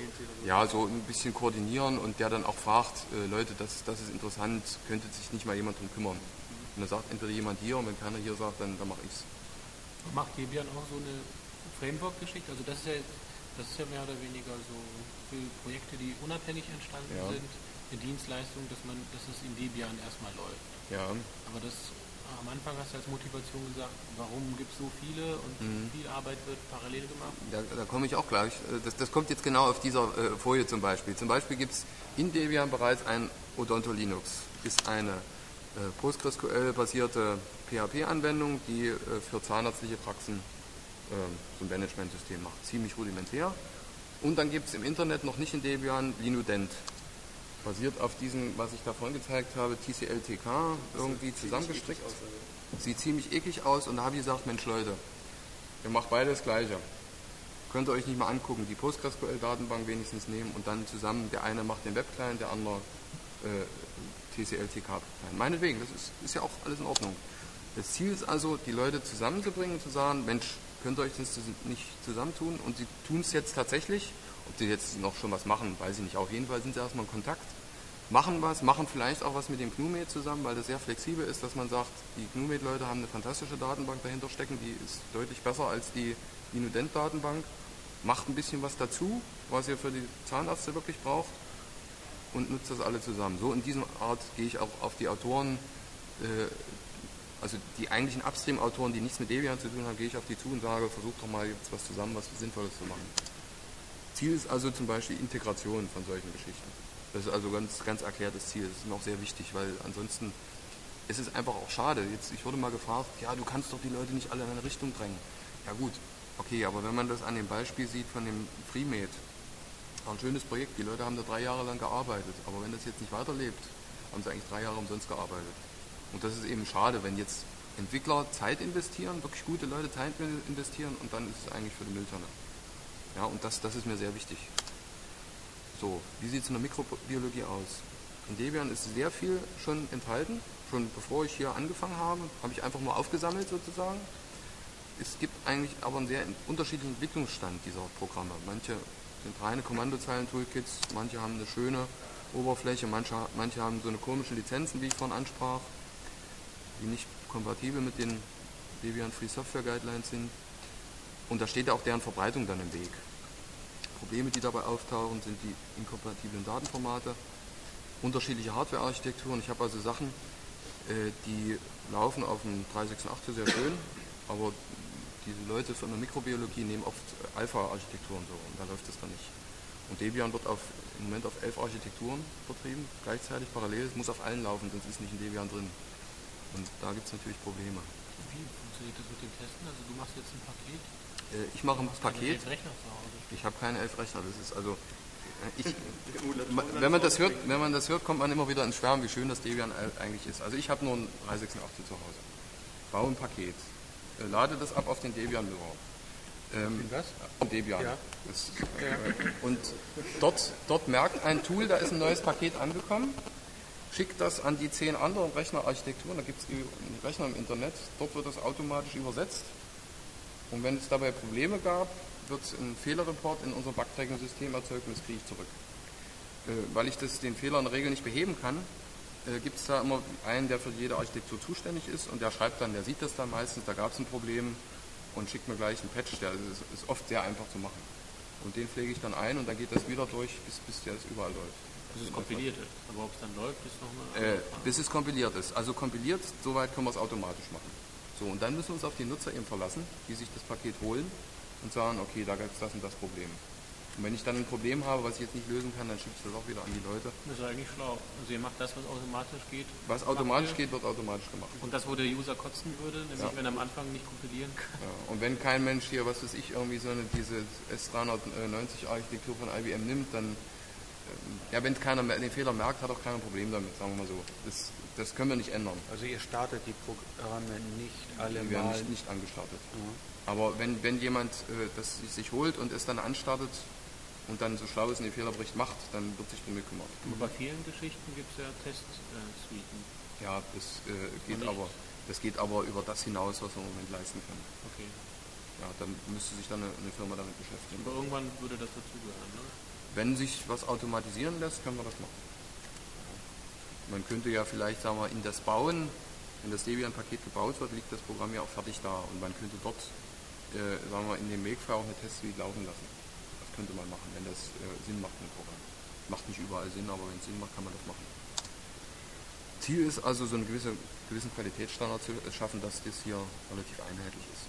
Ja, so ein bisschen koordinieren und der dann auch fragt, äh, Leute, das, das ist interessant, könnte sich nicht mal jemand drum kümmern. Und dann sagt entweder jemand hier und wenn keiner hier sagt, dann, dann mache ich es. Macht Debian auch so eine Framework-Geschichte? Also das ist, ja, das ist ja mehr oder weniger so für Projekte, die unabhängig entstanden ja. sind, eine Dienstleistung, dass man, dass es in Debian erstmal läuft. Ja. Aber das am Anfang hast du als Motivation gesagt, warum gibt es so viele und mhm. viel Arbeit wird parallel gemacht? Da, da komme ich auch gleich. Das, das kommt jetzt genau auf dieser äh, Folie zum Beispiel. Zum Beispiel gibt es in Debian bereits ein Odonto Linux. Ist eine äh, PostgreSQL-basierte P H P-Anwendung, die äh, für zahnärztliche Praxen äh, so ein Managementsystem macht. Ziemlich rudimentär. Und dann gibt es im Internet noch nicht in Debian Linudent. Basiert auf diesem, was ich da vorhin gezeigt habe, T C L T K, irgendwie zusammengestrickt. Sieht ziemlich eklig aus und da habe ich gesagt, Mensch Leute, ihr macht beide das Gleiche. Könnt ihr euch nicht mal angucken, die PostgreSQL-Datenbank wenigstens nehmen und dann zusammen, der eine macht den Web-Client, der andere äh, T C L T K-Client. Meinetwegen, das ist, ist ja auch alles in Ordnung. Das Ziel ist also, die Leute zusammenzubringen und zu sagen, Mensch, könnt ihr euch das nicht zusammentun? Und sie tun es jetzt tatsächlich. Ob die jetzt noch schon was machen, weiß ich nicht. Auf jeden Fall sind sie erstmal in Kontakt, machen was, machen vielleicht auch was mit dem GnuMate zusammen, weil das sehr flexibel ist, dass man sagt, die GnuMate-Leute haben eine fantastische Datenbank dahinter stecken, die ist deutlich besser als die Linudent-Datenbank, macht ein bisschen was dazu, was ihr für die Zahnärzte wirklich braucht und nutzt das alle zusammen. So in diesem Art gehe ich auch auf die Autoren, äh, also die eigentlichen Upstream-Autoren, die nichts mit Debian zu tun haben, gehe ich auf die zu und sage, versucht doch mal jetzt was zusammen, was Sinnvolles zu machen. Ziel ist also zum Beispiel Integration von solchen Geschichten. Das ist also ganz, ganz erklärtes Ziel. Das ist mir auch sehr wichtig, weil ansonsten ist es einfach auch schade. Jetzt, ich wurde mal gefragt, ja, du kannst doch die Leute nicht alle in eine Richtung drängen. Ja gut, okay, aber wenn man das an dem Beispiel sieht von dem FreeMate, war ein schönes Projekt, die Leute haben da drei Jahre lang gearbeitet, aber wenn das jetzt nicht weiterlebt, haben sie eigentlich drei Jahre umsonst gearbeitet. Und das ist eben schade, wenn jetzt Entwickler Zeit investieren, wirklich gute Leute Zeit investieren und dann ist es eigentlich für die Mülltonne. Ja, und das, das ist mir sehr wichtig. So, wie sieht es in der Mikrobiologie aus? In Debian ist sehr viel schon enthalten. Schon bevor ich hier angefangen habe, habe ich einfach mal aufgesammelt sozusagen. Es gibt eigentlich aber einen sehr unterschiedlichen Entwicklungsstand dieser Programme. Manche sind reine Kommandozeilen-Toolkits, manche haben eine schöne Oberfläche, manche, manche haben so eine komische Lizenzen, wie ich vorhin ansprach, die nicht kompatibel mit den Debian Free Software Guidelines sind. Und da steht ja auch deren Verbreitung dann im Weg. Probleme, die dabei auftauchen, sind die inkompatiblen Datenformate, unterschiedliche Hardware-Architekturen. Ich habe also Sachen, äh, die laufen auf dem drei sechs acht sehr schön, aber diese Leute von der Mikrobiologie nehmen oft Alpha-Architekturen so und da läuft das dann nicht. Und Debian wird auf, im Moment auf elf Architekturen vertrieben, gleichzeitig parallel. Es muss auf allen laufen, sonst ist nicht in Debian drin. Und da gibt es natürlich Probleme. Wie funktioniert das mit dem Testen? Also du machst jetzt ein Paket? Ich mache ein Paket. Ich habe keine elf Rechner. Das ist also, ich, wenn man das hört, wenn man das hört, kommt man immer wieder ins Schwärmen, wie schön das Debian eigentlich ist. Also ich habe nur ein drei sechs acht zu Hause. Baue ein Paket, lade das ab auf den Debian-Mirror. Ähm, was? Debian. Ja. Das, äh, und dort, dort merkt ein Tool, da ist ein neues Paket angekommen, schickt das an die zehn anderen Rechnerarchitekturen, da gibt es die Rechner im Internet, dort wird das automatisch übersetzt. Und wenn es dabei Probleme gab, wird ein Fehlerreport in unser Bugtracking-System erzeugt und das kriege ich zurück. Äh, weil ich das, den Fehler in der Regel nicht beheben kann, äh, gibt es da immer einen, der für jede Architektur zuständig ist und der schreibt dann, der sieht das dann meistens, da gab es ein Problem und schickt mir gleich einen Patch, der ist, ist oft sehr einfach zu machen. Und den pflege ich dann ein und dann geht das wieder durch, bis, bis der das überall läuft. Bis es kompiliert ist. Aber ob es dann läuft, ist noch eine äh, Bis es kompiliert ist. Also kompiliert, soweit können wir es automatisch machen. So, und dann müssen wir uns auf die Nutzer eben verlassen, die sich das Paket holen und sagen, okay, da gibt es das und das Problem. Und wenn ich dann ein Problem habe, was ich jetzt nicht lösen kann, dann schicke ich das auch wieder an die Leute. Das ist eigentlich schlau. Also ihr macht das, was automatisch geht. Was automatisch geht, wird automatisch gemacht. Und das, wo der User kotzen würde, nämlich ja. wenn er am Anfang nicht kompilieren kann. Ja. Und wenn kein Mensch hier, was weiß ich, irgendwie so eine, diese S dreihundertneunzig Architektur von I B M nimmt, dann, ja, wenn keiner den Fehler merkt, hat auch keiner ein Problem damit, sagen wir mal so. Das, das können wir nicht ändern. Also ihr startet die Programme nicht alle Die werden nicht, nicht angestartet. Ja. Aber wenn, wenn jemand äh, das sich holt und es dann anstartet, und dann so schlau ist und den Fehlerbericht macht, dann wird sich drum gekümmert. Und bei vielen Geschichten gibt es ja Test-Suiten. Ja, das, äh, geht aber, das geht aber über das hinaus, was wir im Moment leisten können. Okay. Ja, dann müsste sich dann eine, eine Firma damit beschäftigen. Aber irgendwann würde das dazugehören, ne? Wenn sich was automatisieren lässt, können wir das machen. Man könnte ja vielleicht, sagen wir, in das Bauen, wenn das Debian-Paket gebaut wird, liegt das Programm ja auch fertig da. Und man könnte dort, äh, sagen wir, in dem Makefile auch eine Test-Suite laufen lassen. Könnte man machen, wenn das äh, Sinn macht im Programm. Macht nicht überall Sinn, aber wenn es Sinn macht, kann man das machen. Ziel ist also, so einen gewisse, gewissen Qualitätsstandard zu schaffen, dass das hier relativ einheitlich ist.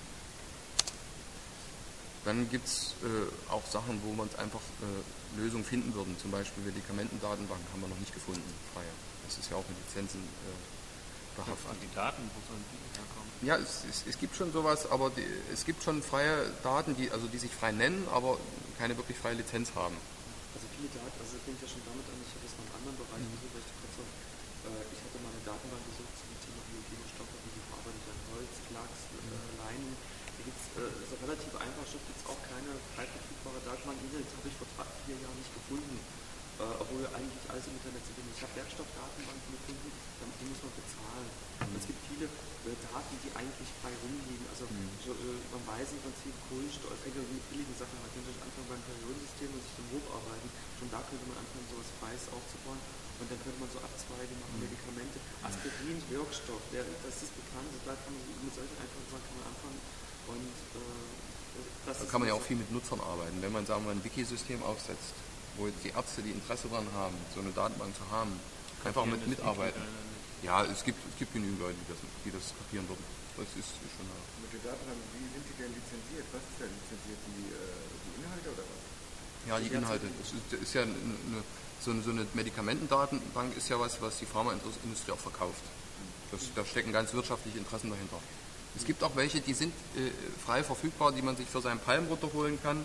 Dann gibt es äh, auch Sachen, wo man einfach äh, Lösungen finden würden. Zum Beispiel Medikamentendatenbank haben wir noch nicht gefunden, freie. Das ist ja auch mit Lizenzen äh, behaftet. Die Daten, wo sollen die herkommen? Ja, es, es, es gibt schon sowas, aber die, es gibt schon freie Daten, die, also die sich frei nennen, aber keine wirklich freie Lizenz haben. Also viele Daten, also das fängt ja schon damit an, ich habe das mal in anderen Bereichen mhm. besucht, kurz auf, äh, ich hatte mal eine Datenbank besucht zum Thema biogene Stoffe, wie verarbeiteter Holz, Flachs, äh, Leinen. Da gibt es äh, so relativ einfach, gibt es auch keine frei verfügbare Datenbank. Das habe ich vor drei, vier Jahren nicht gefunden, äh, obwohl eigentlich alles im Internet zu finden ist. Ich habe Werkstoffdatenbanken gefunden, die muss man bezahlen. Und es gibt viele äh, Daten, die eigentlich frei rumliegen. Also mhm. so, äh, man weiß im Prinzip Kohlenstoff, es fängt ja mit billigen Sachen an. Man könnte anfangen beim Periodensystem und sich dann hocharbeiten. Schon da könnte man anfangen, sowas Freies aufzubauen. Und dann könnte man so Abzweige machen, mhm. Medikamente. Aspirin, Wirkstoff, der, das ist bekannt. Da kann man mit solchen einfachen Sachen kann man anfangen. Und äh, das da kann man ja auch viel mit Nutzern arbeiten. Wenn man, sagen wir, ein Wiki-System aufsetzt, wo die Ärzte, die Interesse daran haben, so eine Datenbank zu haben, einfach mit mitarbeiten. Ja, es gibt, es gibt genügend Leute, die das, die das kapieren würden. Das ist, ist schon da. Mit den Datenbanken, wie sind die denn lizenziert? Was ist denn lizenziert? Die, äh, die Inhalte oder was? Ja, die Inhalte. Es ist, ist ja eine, so, eine, so eine Medikamentendatenbank ist ja was, was die Pharmaindustrie auch verkauft. Das, da stecken ganz wirtschaftliche Interessen dahinter. Es gibt auch welche, die sind äh, frei verfügbar, die man sich für seinen Palm runterholen kann.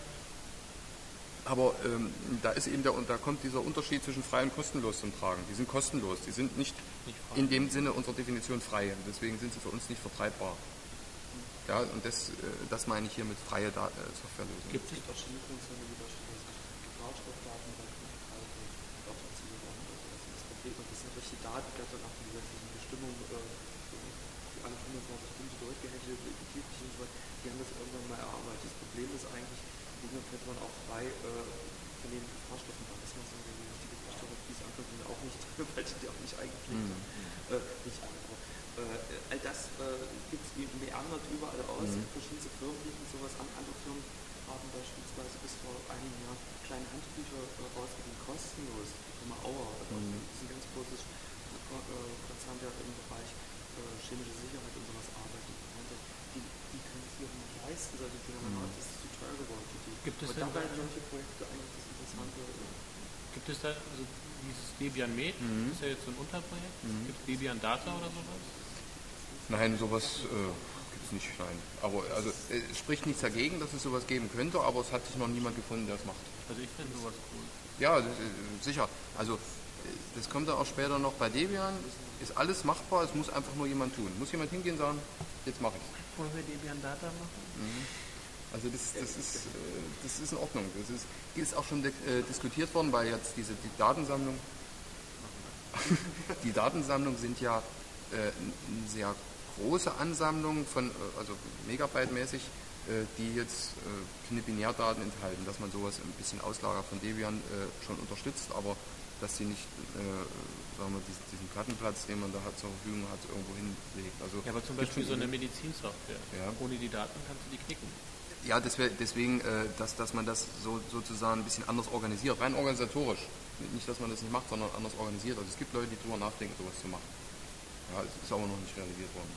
Aber ähm, da ist eben der, da kommt dieser Unterschied zwischen frei und kostenlos zum Tragen. Die sind kostenlos, die sind nicht, nicht in dem Sinne unserer Definition frei. Deswegen sind sie für uns nicht vertreibbar. Ja, und das, äh, das meine ich hier mit freie da äh, Softwarelösungen. Gibt es verschiedene Funktionen, wie beispielsweise Gebrauchsstoffdaten bei Automatisierung oder so. Das ist das Problem. Und das sind richtige Datenblätter nach den gesetzlichen Bestimmungen, äh, alle fünfundzwanzig Punkte durchgehechelt, betrieblich und so weiter. Die haben das irgendwann mal erarbeitet. Das Problem ist eigentlich, die könnte man auch frei äh, von den Gefahrstoffen machen. Das sind die richtige Gefahrstoffe, die es ankommt, sind auch nicht, weil die auch nicht eingepflegt sind. Mhm. Äh, nicht alle. Äh, all das äh, gibt es meandert überall aus. Mhm. Verschiedene Firmen bieten sowas an. Andere Firmen haben beispielsweise bis vor einigen Jahren kleine Handbücher äh, rausgegeben, kostenlos. Die Firma Auer, mhm. das ist ein ganz großes äh, Konzern, der im Bereich äh, chemische Sicherheit und sowas arbeitet. Die, die können sich auch nicht leisten, solche Dinge. Mhm. Das ist zu teuer geworden. Gibt es und dabei solche Projekte eigentlich das Interessante. Gibt es da, also dieses Debian Med, mhm. ist ja jetzt so ein Unterprojekt? Mhm. Gibt es Debian Data oder sowas? Nein, sowas äh, gibt es nicht, nein. Aber also es spricht nichts dagegen, dass es sowas geben könnte, aber es hat sich noch niemand gefunden, der es macht. Also ich finde sowas cool. Ja, sicher. Also das kommt dann auch später noch bei Debian. Ist alles machbar, es muss einfach nur jemand tun. Muss jemand hingehen und sagen, jetzt mache ich es. Wollen wir Debian Data machen? Mhm. Also das, das, ist, das ist in Ordnung. Das ist, die ist auch schon de, äh, diskutiert worden, weil jetzt diese die Datensammlung, die Datensammlung sind ja äh, eine sehr große Ansammlung von, also Megabyte-mäßig, äh, die jetzt äh, keine Binärdaten enthalten, dass man sowas ein bisschen auslagert von Debian äh, schon unterstützt, aber dass sie nicht äh, sagen wir, diesen, diesen Plattenplatz, den man da hat, zur Verfügung hat, irgendwo hinlegt. Also ja, aber zum Beispiel so eine Medizinsoftware, ja. Ohne die Daten kannst du die knicken. Ja, deswegen, deswegen äh, dass, dass man das so, sozusagen ein bisschen anders organisiert, rein organisatorisch. Nicht, dass man das nicht macht, sondern anders organisiert. Also es gibt Leute, die drüber nachdenken, sowas zu machen. Ja, es ist aber noch nicht realisiert worden.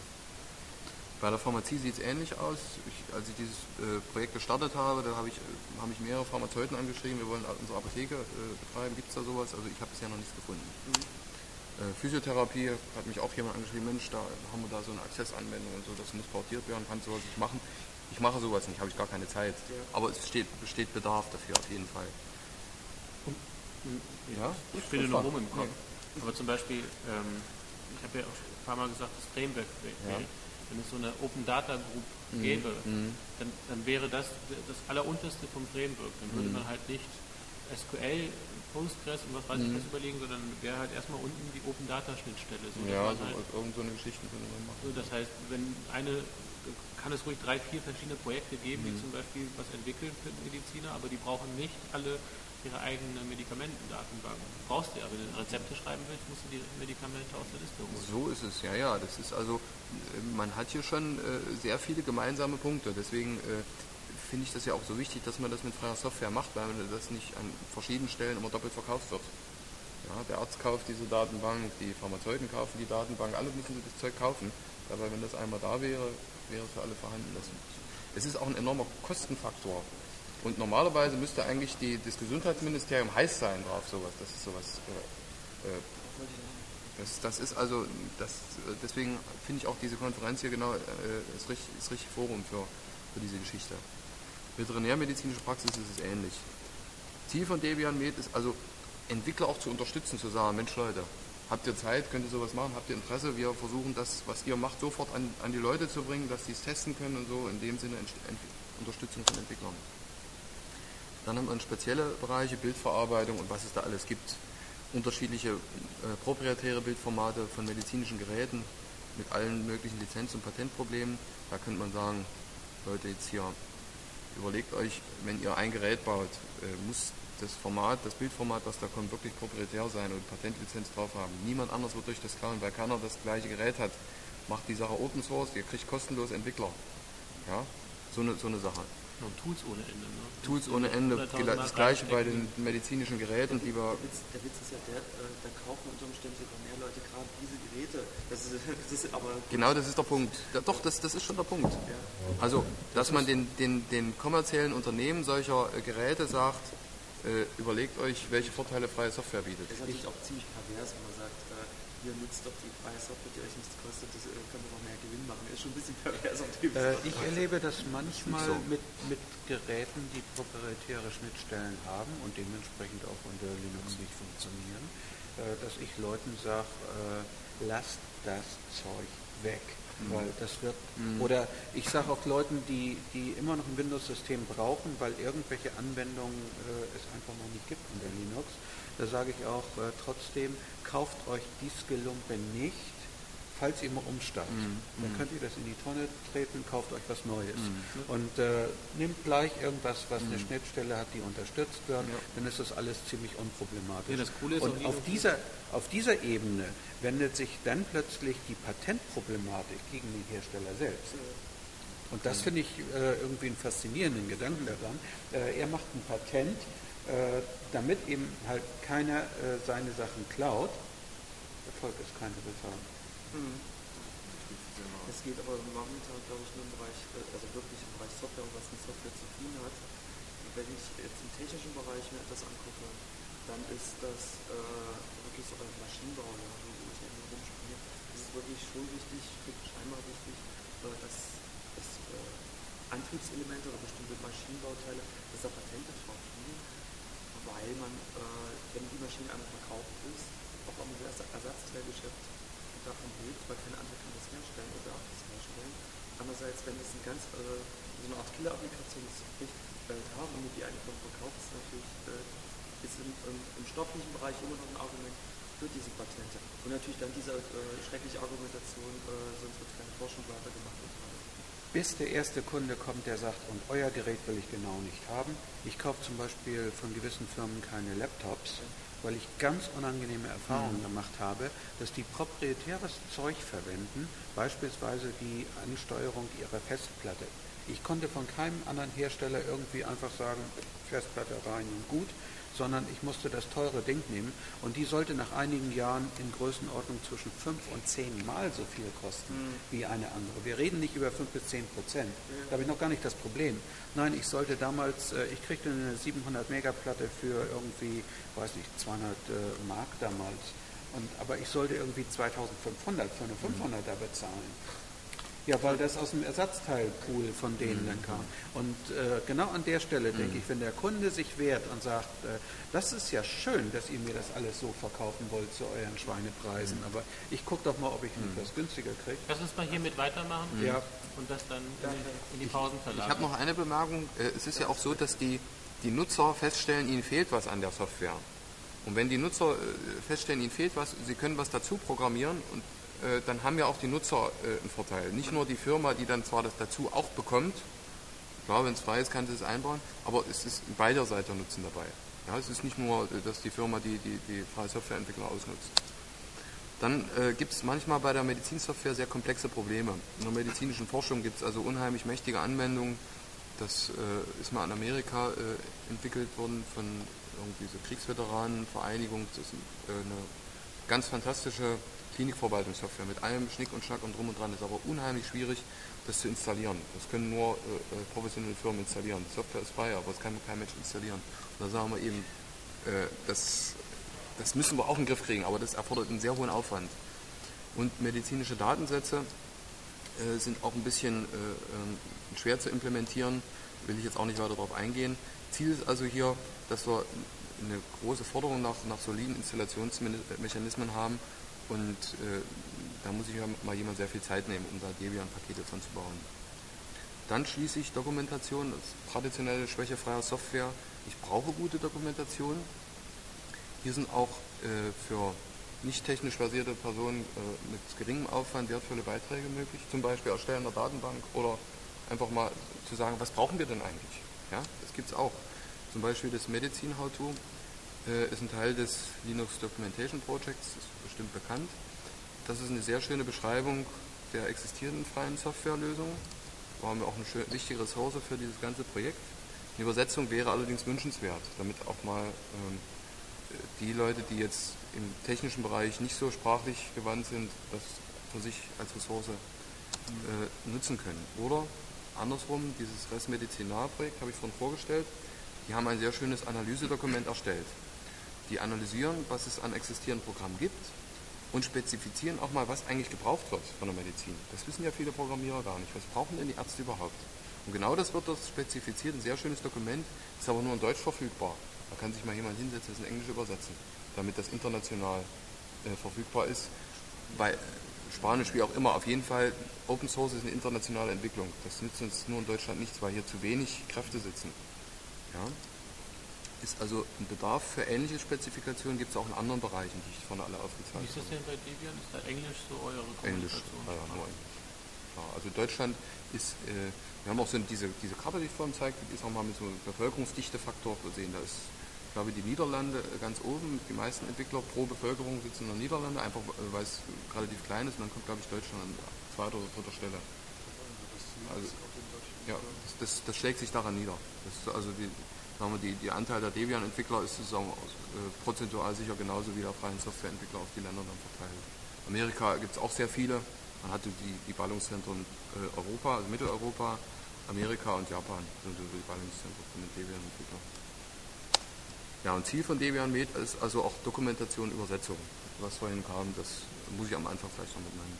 Bei der Pharmazie sieht es ähnlich aus. Ich, als ich dieses äh, Projekt gestartet habe, da habe ich, äh, haben mich mehrere Pharmazeuten angeschrieben, wir wollen unsere Apotheke äh, betreiben, gibt es da sowas? Also ich habe bisher noch nichts gefunden. Mhm. Äh, Physiotherapie hat mich auch jemand angeschrieben, Mensch, da haben wir da so eine Access-Anwendung und so, das muss portiert werden, kannst du sowas nicht machen. Ich mache sowas nicht, habe ich gar keine Zeit. Ja. Aber es besteht, besteht Bedarf dafür auf jeden Fall. Und, ja? Ich bin nur rum im Kopf. Nee. Aber zum Beispiel, ähm, ich habe ja auch ein paar Mal gesagt, das Framework. Ja. Wenn es so eine Open Data Group mhm. gäbe, mhm. Dann, dann wäre das das Allerunterste vom Framework. Dann würde mhm. man halt nicht S Q L, Postgres und was weiß ich mhm. was überlegen, sondern wäre halt erstmal unten die Open Data Schnittstelle. So, ja, so halt irgend so eine Geschichte könnte man machen. So, das heißt, wenn eine, kann es ruhig drei, vier verschiedene Projekte geben, mhm. die zum Beispiel was entwickeln für Mediziner, aber die brauchen nicht alle ihre eigene Medikamentendatenbank. Brauchst du ja, wenn du Rezepte schreiben willst, musst du die Medikamente aus der Liste holen. So ist es, ja, ja. Das ist also, man hat hier schon äh, sehr viele gemeinsame Punkte. Deswegen äh, finde ich das ja auch so wichtig, dass man das mit freier Software macht, weil das nicht an verschiedenen Stellen immer doppelt verkauft wird. Ja, der Arzt kauft diese Datenbank, die Pharmazeuten kaufen die Datenbank, alle müssen das Zeug kaufen. Aber wenn das einmal da wäre, wäre es für alle vorhanden. Das, es ist auch ein enormer Kostenfaktor. Und normalerweise müsste eigentlich die, das Gesundheitsministerium heiß sein drauf, sowas. Das ist sowas. Äh, äh, das, das ist also, das, deswegen finde ich auch diese Konferenz hier genau äh, ist richtig, ist richtig Forum für, für diese Geschichte. Veterinärmedizinische Praxis ist es ähnlich. Ziel von Debian Med ist also, Entwickler auch zu unterstützen, zu sagen, Mensch Leute, habt ihr Zeit, könnt ihr sowas machen, habt ihr Interesse, wir versuchen das, was ihr macht, sofort an, an die Leute zu bringen, dass sie es testen können und so, in dem Sinne Ent, Ent, Unterstützung von Entwicklern. Dann haben wir spezielle Bereiche, Bildverarbeitung und was es da alles gibt. Unterschiedliche äh, proprietäre Bildformate von medizinischen Geräten mit allen möglichen Lizenz- und Patentproblemen. Da könnte man sagen, Leute, jetzt hier, überlegt euch, wenn ihr ein Gerät baut, äh, muss das Format, das Bildformat, was da kommt, wirklich proprietär sein und Patentlizenz drauf haben. Niemand anders wird euch das klauen, weil keiner das gleiche Gerät hat. Macht die Sache Open Source, ihr kriegt kostenlos Entwickler. Ja, so eine, so eine Sache. Und Tools ohne Ende. Ne? Tools ohne Ende, das gleiche bei den medizinischen Geräten, die wir... Der Witz, der Witz ist ja der, da kaufen unter Umständen sogar mehr Leute gerade diese Geräte. Das ist, das ist aber genau, das ist der Punkt. Ja, doch, das, das ist schon der Punkt. Ja. Also, dass man den, den, den kommerziellen Unternehmen solcher äh, Geräte sagt, äh, überlegt euch, welche Vorteile freie Software bietet. Das ist natürlich auch ziemlich pervers, wenn man sagt, äh, ihr nutzt doch die freie Software, die euch nichts kostet, das äh, könnt ihr noch mehr Gewinn machen. Ist schon ein bisschen pervers auf dem äh, Ich erlebe das manchmal so. mit, mit Geräten, die proprietäre Schnittstellen haben und dementsprechend auch unter Linux nicht funktionieren, äh, dass ich Leuten sage, äh, lasst das Zeug weg. Mhm. Weil das wird, mhm. oder ich sage auch Leuten, die, die immer noch ein Windows-System brauchen, weil irgendwelche Anwendungen äh, es einfach noch nicht gibt unter Linux, da sage ich auch äh, trotzdem, kauft euch die Skillumpe nicht, falls ihr mal umsteigt. Mhm. Dann könnt ihr das in die Tonne treten, kauft euch was Neues. Mhm. Und äh, nehmt gleich irgendwas, was mhm. eine Schnittstelle hat, die unterstützt wird, ja. Dann ist das alles ziemlich unproblematisch. Ja, das Coole ist und auf dieser, auf dieser Ebene wendet sich dann plötzlich die Patentproblematik gegen den Hersteller selbst. Und das finde ich äh, irgendwie einen faszinierenden Gedanken daran. Äh, er macht ein Patent, äh, damit eben halt keiner äh, seine Sachen klaut. Erfolg ist keine Bezahlung. Mhm. Es geht aber momentan, glaube ich, nur im Bereich, also wirklich im Bereich Software und was mit Software zu tun hat. Wenn ich jetzt im technischen Bereich mir etwas angucke, dann ist das äh, wirklich so ein Maschinenbau, ja, wo ich immer rumspiele. Das ist wirklich schon wichtig, scheinbar wichtig, äh, dass, dass äh, Antriebselemente oder bestimmte Maschinenbauteile, dass da Patente drauf liegen, weil man, äh, wenn die Maschine einmal verkauft ist, auch am Ersatzteilgeschäft davon lebt, weil keine andere kann das herstellen oder darf das herstellen. Andererseits, wenn es ein ganz, äh, so eine Art Killer-Applikation ist, Welt haben und die eigentlich von Verkauf ist natürlich, äh, ist im, im, im stofflichen Bereich immer noch ein Argument für diese Patente. Und natürlich dann diese äh, schreckliche Argumentation, äh, sonst wird keine Forschung weiter gemacht und so. Bis der erste Kunde kommt, der sagt, und euer Gerät will ich genau nicht haben. Ich kaufe zum Beispiel von gewissen Firmen keine Laptops, weil ich ganz unangenehme Erfahrungen mhm. gemacht habe, dass die proprietäres Zeug verwenden, beispielsweise die Ansteuerung ihrer Festplatte. Ich konnte von keinem anderen Hersteller irgendwie einfach sagen, Festplatte rein und gut, sondern ich musste das teure Ding nehmen und die sollte nach einigen Jahren in Größenordnung zwischen fünf und zehn Mal so viel kosten mhm. wie eine andere. Wir reden nicht über fünf bis zehn Prozent. Da habe ich noch gar nicht das Problem. Nein, ich sollte damals, äh, ich kriegte eine siebenhundert Megaplatte für irgendwie, weiß nicht, zweihundert äh, Mark damals. Und, aber ich sollte irgendwie zweitausendfünfhundert für eine fünfhunderter bezahlen. Ja, weil das aus dem Ersatzteilpool von denen mhm. dann kam. Und äh, genau an der Stelle mhm. denke ich, wenn der Kunde sich wehrt und sagt, äh, das ist ja schön, dass ihr mir das alles so verkaufen wollt zu euren Schweinepreisen, mhm. aber ich gucke doch mal, ob ich mhm. etwas günstiger kriege. Lass uns mal hiermit weitermachen mhm. ja. und das dann in, in die Pausen verlagern. Ich habe noch eine Bemerkung. Es ist ja auch so, dass die, die Nutzer feststellen, ihnen fehlt was an der Software. Und wenn die Nutzer feststellen, ihnen fehlt was, sie können was dazu programmieren und dann haben ja auch die Nutzer äh, einen Vorteil. Nicht nur die Firma, die dann zwar das dazu auch bekommt, klar, wenn es frei ist, kann sie es einbauen, aber es ist beider Seiten Nutzen dabei. Ja, es ist nicht nur, dass die Firma die, die, die freie Softwareentwickler ausnutzt. Dann äh, gibt es manchmal bei der Medizinsoftware sehr komplexe Probleme. In der medizinischen Forschung gibt es also unheimlich mächtige Anwendungen. Das äh, ist mal in Amerika äh, entwickelt worden von irgendwie so Kriegsveteranenvereinigung. Das ist äh, eine ganz fantastische Klinikverwaltungssoftware mit allem Schnick und Schnack und drum und dran. Das ist aber unheimlich schwierig, das zu installieren. Das können nur äh, professionelle Firmen installieren. Die Software ist frei, aber es kann kein Mensch installieren. Und da sagen wir eben, äh, das, das müssen wir auch in den Griff kriegen, aber das erfordert einen sehr hohen Aufwand. Und medizinische Datensätze äh, sind auch ein bisschen äh, äh, schwer zu implementieren, will ich jetzt auch nicht weiter darauf eingehen. Ziel ist also hier, dass wir eine große Forderung nach, nach soliden Installationsmechanismen haben. Und äh, da muss sich ja mal jemand sehr viel Zeit nehmen, um da Debian-Pakete von zu bauen. Dann schließlich Dokumentation, das ist traditionelle Schwäche freier Software. Ich brauche gute Dokumentation. Hier sind auch äh, für nicht technisch versierte Personen äh, mit geringem Aufwand wertvolle Beiträge möglich. Zum Beispiel Erstellen der Datenbank oder einfach mal zu sagen, was brauchen wir denn eigentlich? Ja, das gibt es auch. Zum Beispiel das Medizin How-To äh, ist ein Teil des Linux Documentation Projects, ist bestimmt bekannt. Das ist eine sehr schöne Beschreibung der existierenden freien Softwarelösungen. Da haben wir auch eine schön, wichtige Ressource für dieses ganze Projekt. Eine Übersetzung wäre allerdings wünschenswert, damit auch mal ähm, die Leute, die jetzt im technischen Bereich nicht so sprachlich gewandt sind, das für sich als Ressource äh, nutzen können. Oder andersrum, dieses Res Medicina-Projekt habe ich vorhin vorgestellt, die haben ein sehr schönes Analysedokument erstellt. Die analysieren, was es an existierenden Programmen gibt und spezifizieren auch mal, was eigentlich gebraucht wird von der Medizin. Das wissen ja viele Programmierer gar nicht. Was brauchen denn die Ärzte überhaupt? Und genau das wird dort spezifiziert, ein sehr schönes Dokument, ist aber nur in Deutsch verfügbar. Da kann sich mal jemand hinsetzen, das in Englisch übersetzen, damit das international äh, verfügbar ist. Bei Spanisch, wie auch immer, auf jeden Fall, Open Source ist eine internationale Entwicklung. Das nützt uns nur in Deutschland nichts, weil hier zu wenig Kräfte sitzen. Ja? Ist also ein Bedarf für ähnliche Spezifikationen, gibt es auch in anderen Bereichen, die ich vorne alle aufgezeigt habe. Wie ist das denn bei Debian? Ist da Englisch so eure Kommunikation? Englisch, ja, ja, nur Englisch. Ja, also Deutschland ist, äh, wir haben auch so diese, diese Karte, die ich vorhin zeigte, die ist auch mal mit so einem Bevölkerungsdichtefaktor versehen. Da ist, ich glaube, die Niederlande ganz oben, die meisten Entwickler pro Bevölkerung sitzen in den Niederlanden, einfach weil es relativ klein ist, und dann kommt, glaube ich, Deutschland an zweiter oder dritter Stelle. Also, ja, das, das, das schlägt sich daran nieder. Das ist also die, sagen wir, die, die Anteil der Debian-Entwickler ist sozusagen äh, prozentual sicher genauso wie der freien Softwareentwickler auf die Länder dann verteilt. Amerika gibt es auch sehr viele. Man hatte die, die Ballungszentren äh, Europa, also Mitteleuropa, Amerika und Japan sind so die Ballungszentren von den Debian-Entwicklern. Ja, und Ziel von Debian Med ist also auch Dokumentation, Übersetzung. Was vorhin kam, das muss ich am Anfang vielleicht noch mit meinen.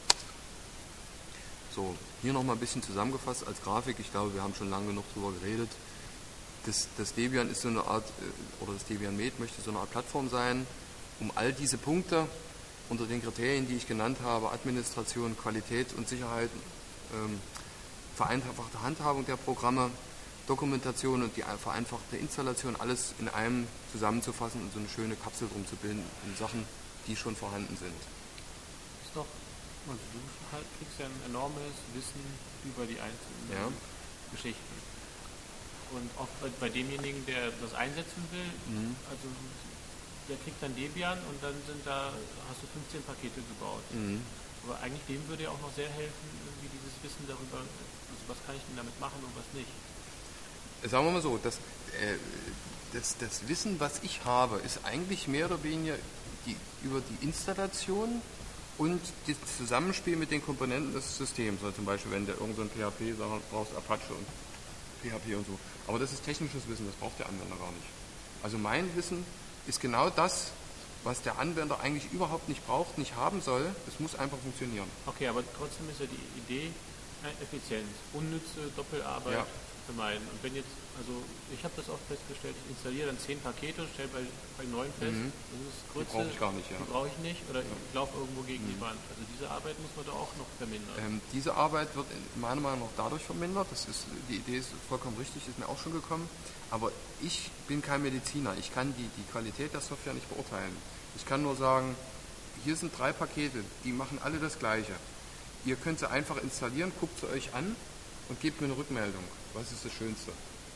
So, hier nochmal ein bisschen zusammengefasst als Grafik. Ich glaube, wir haben schon lange genug darüber geredet. Das, das Debian ist so eine Art, oder das Debian Med möchte so eine Art Plattform sein, um all diese Punkte unter den Kriterien, die ich genannt habe, Administration, Qualität und Sicherheit, ähm, vereinfachte Handhabung der Programme, Dokumentation und die vereinfachte Installation, alles in einem zusammenzufassen und so eine schöne Kapsel drum zu bilden in Sachen, die schon vorhanden sind. Ist doch, also du kriegst ja ein enormes Wissen über die einzelnen ja. Geschichten. Und auch bei, bei demjenigen, der das einsetzen will, mhm. also der kriegt dann Debian und dann sind da, hast du fünfzehn Pakete gebaut. Mhm. Aber eigentlich dem würde ja auch noch sehr helfen, irgendwie dieses Wissen darüber, also was kann ich denn damit machen und was nicht. Sagen wir mal so, das, äh, das, das Wissen, was ich habe, ist eigentlich mehr oder weniger die, über die Installation und das Zusammenspiel mit den Komponenten des Systems. Also zum Beispiel, wenn du irgend so ein P H P sagt, brauchst Apache und P H P und so. Aber das ist technisches Wissen, das braucht der Anwender gar nicht. Also mein Wissen ist genau das, was der Anwender eigentlich überhaupt nicht braucht, nicht haben soll. Es muss einfach funktionieren. Okay, aber trotzdem ist ja die Idee äh, Effizienz, unnütze Doppelarbeit Ja. vermeiden. Und wenn jetzt, also ich habe das auch festgestellt, ich installiere dann zehn Pakete, stelle bei, bei neun fest, Mhm. das ist Die Grütze, brauche ich gar nicht, ja. die brauche ich nicht, oder Ja. ich laufe irgendwo gegen Mhm. die Wand. Also diese Arbeit muss man da auch noch vermindern. Ähm, diese Arbeit wird in meiner Meinung nach dadurch vermindert. Das ist, die Idee ist vollkommen richtig, ist mir auch schon gekommen. Aber ich bin kein Mediziner. Ich kann die, die Qualität der Software nicht beurteilen. Ich kann nur sagen, hier sind drei Pakete, die machen alle das Gleiche. Ihr könnt sie einfach installieren, guckt sie euch an und gebt mir eine Rückmeldung. Was ist das Schönste?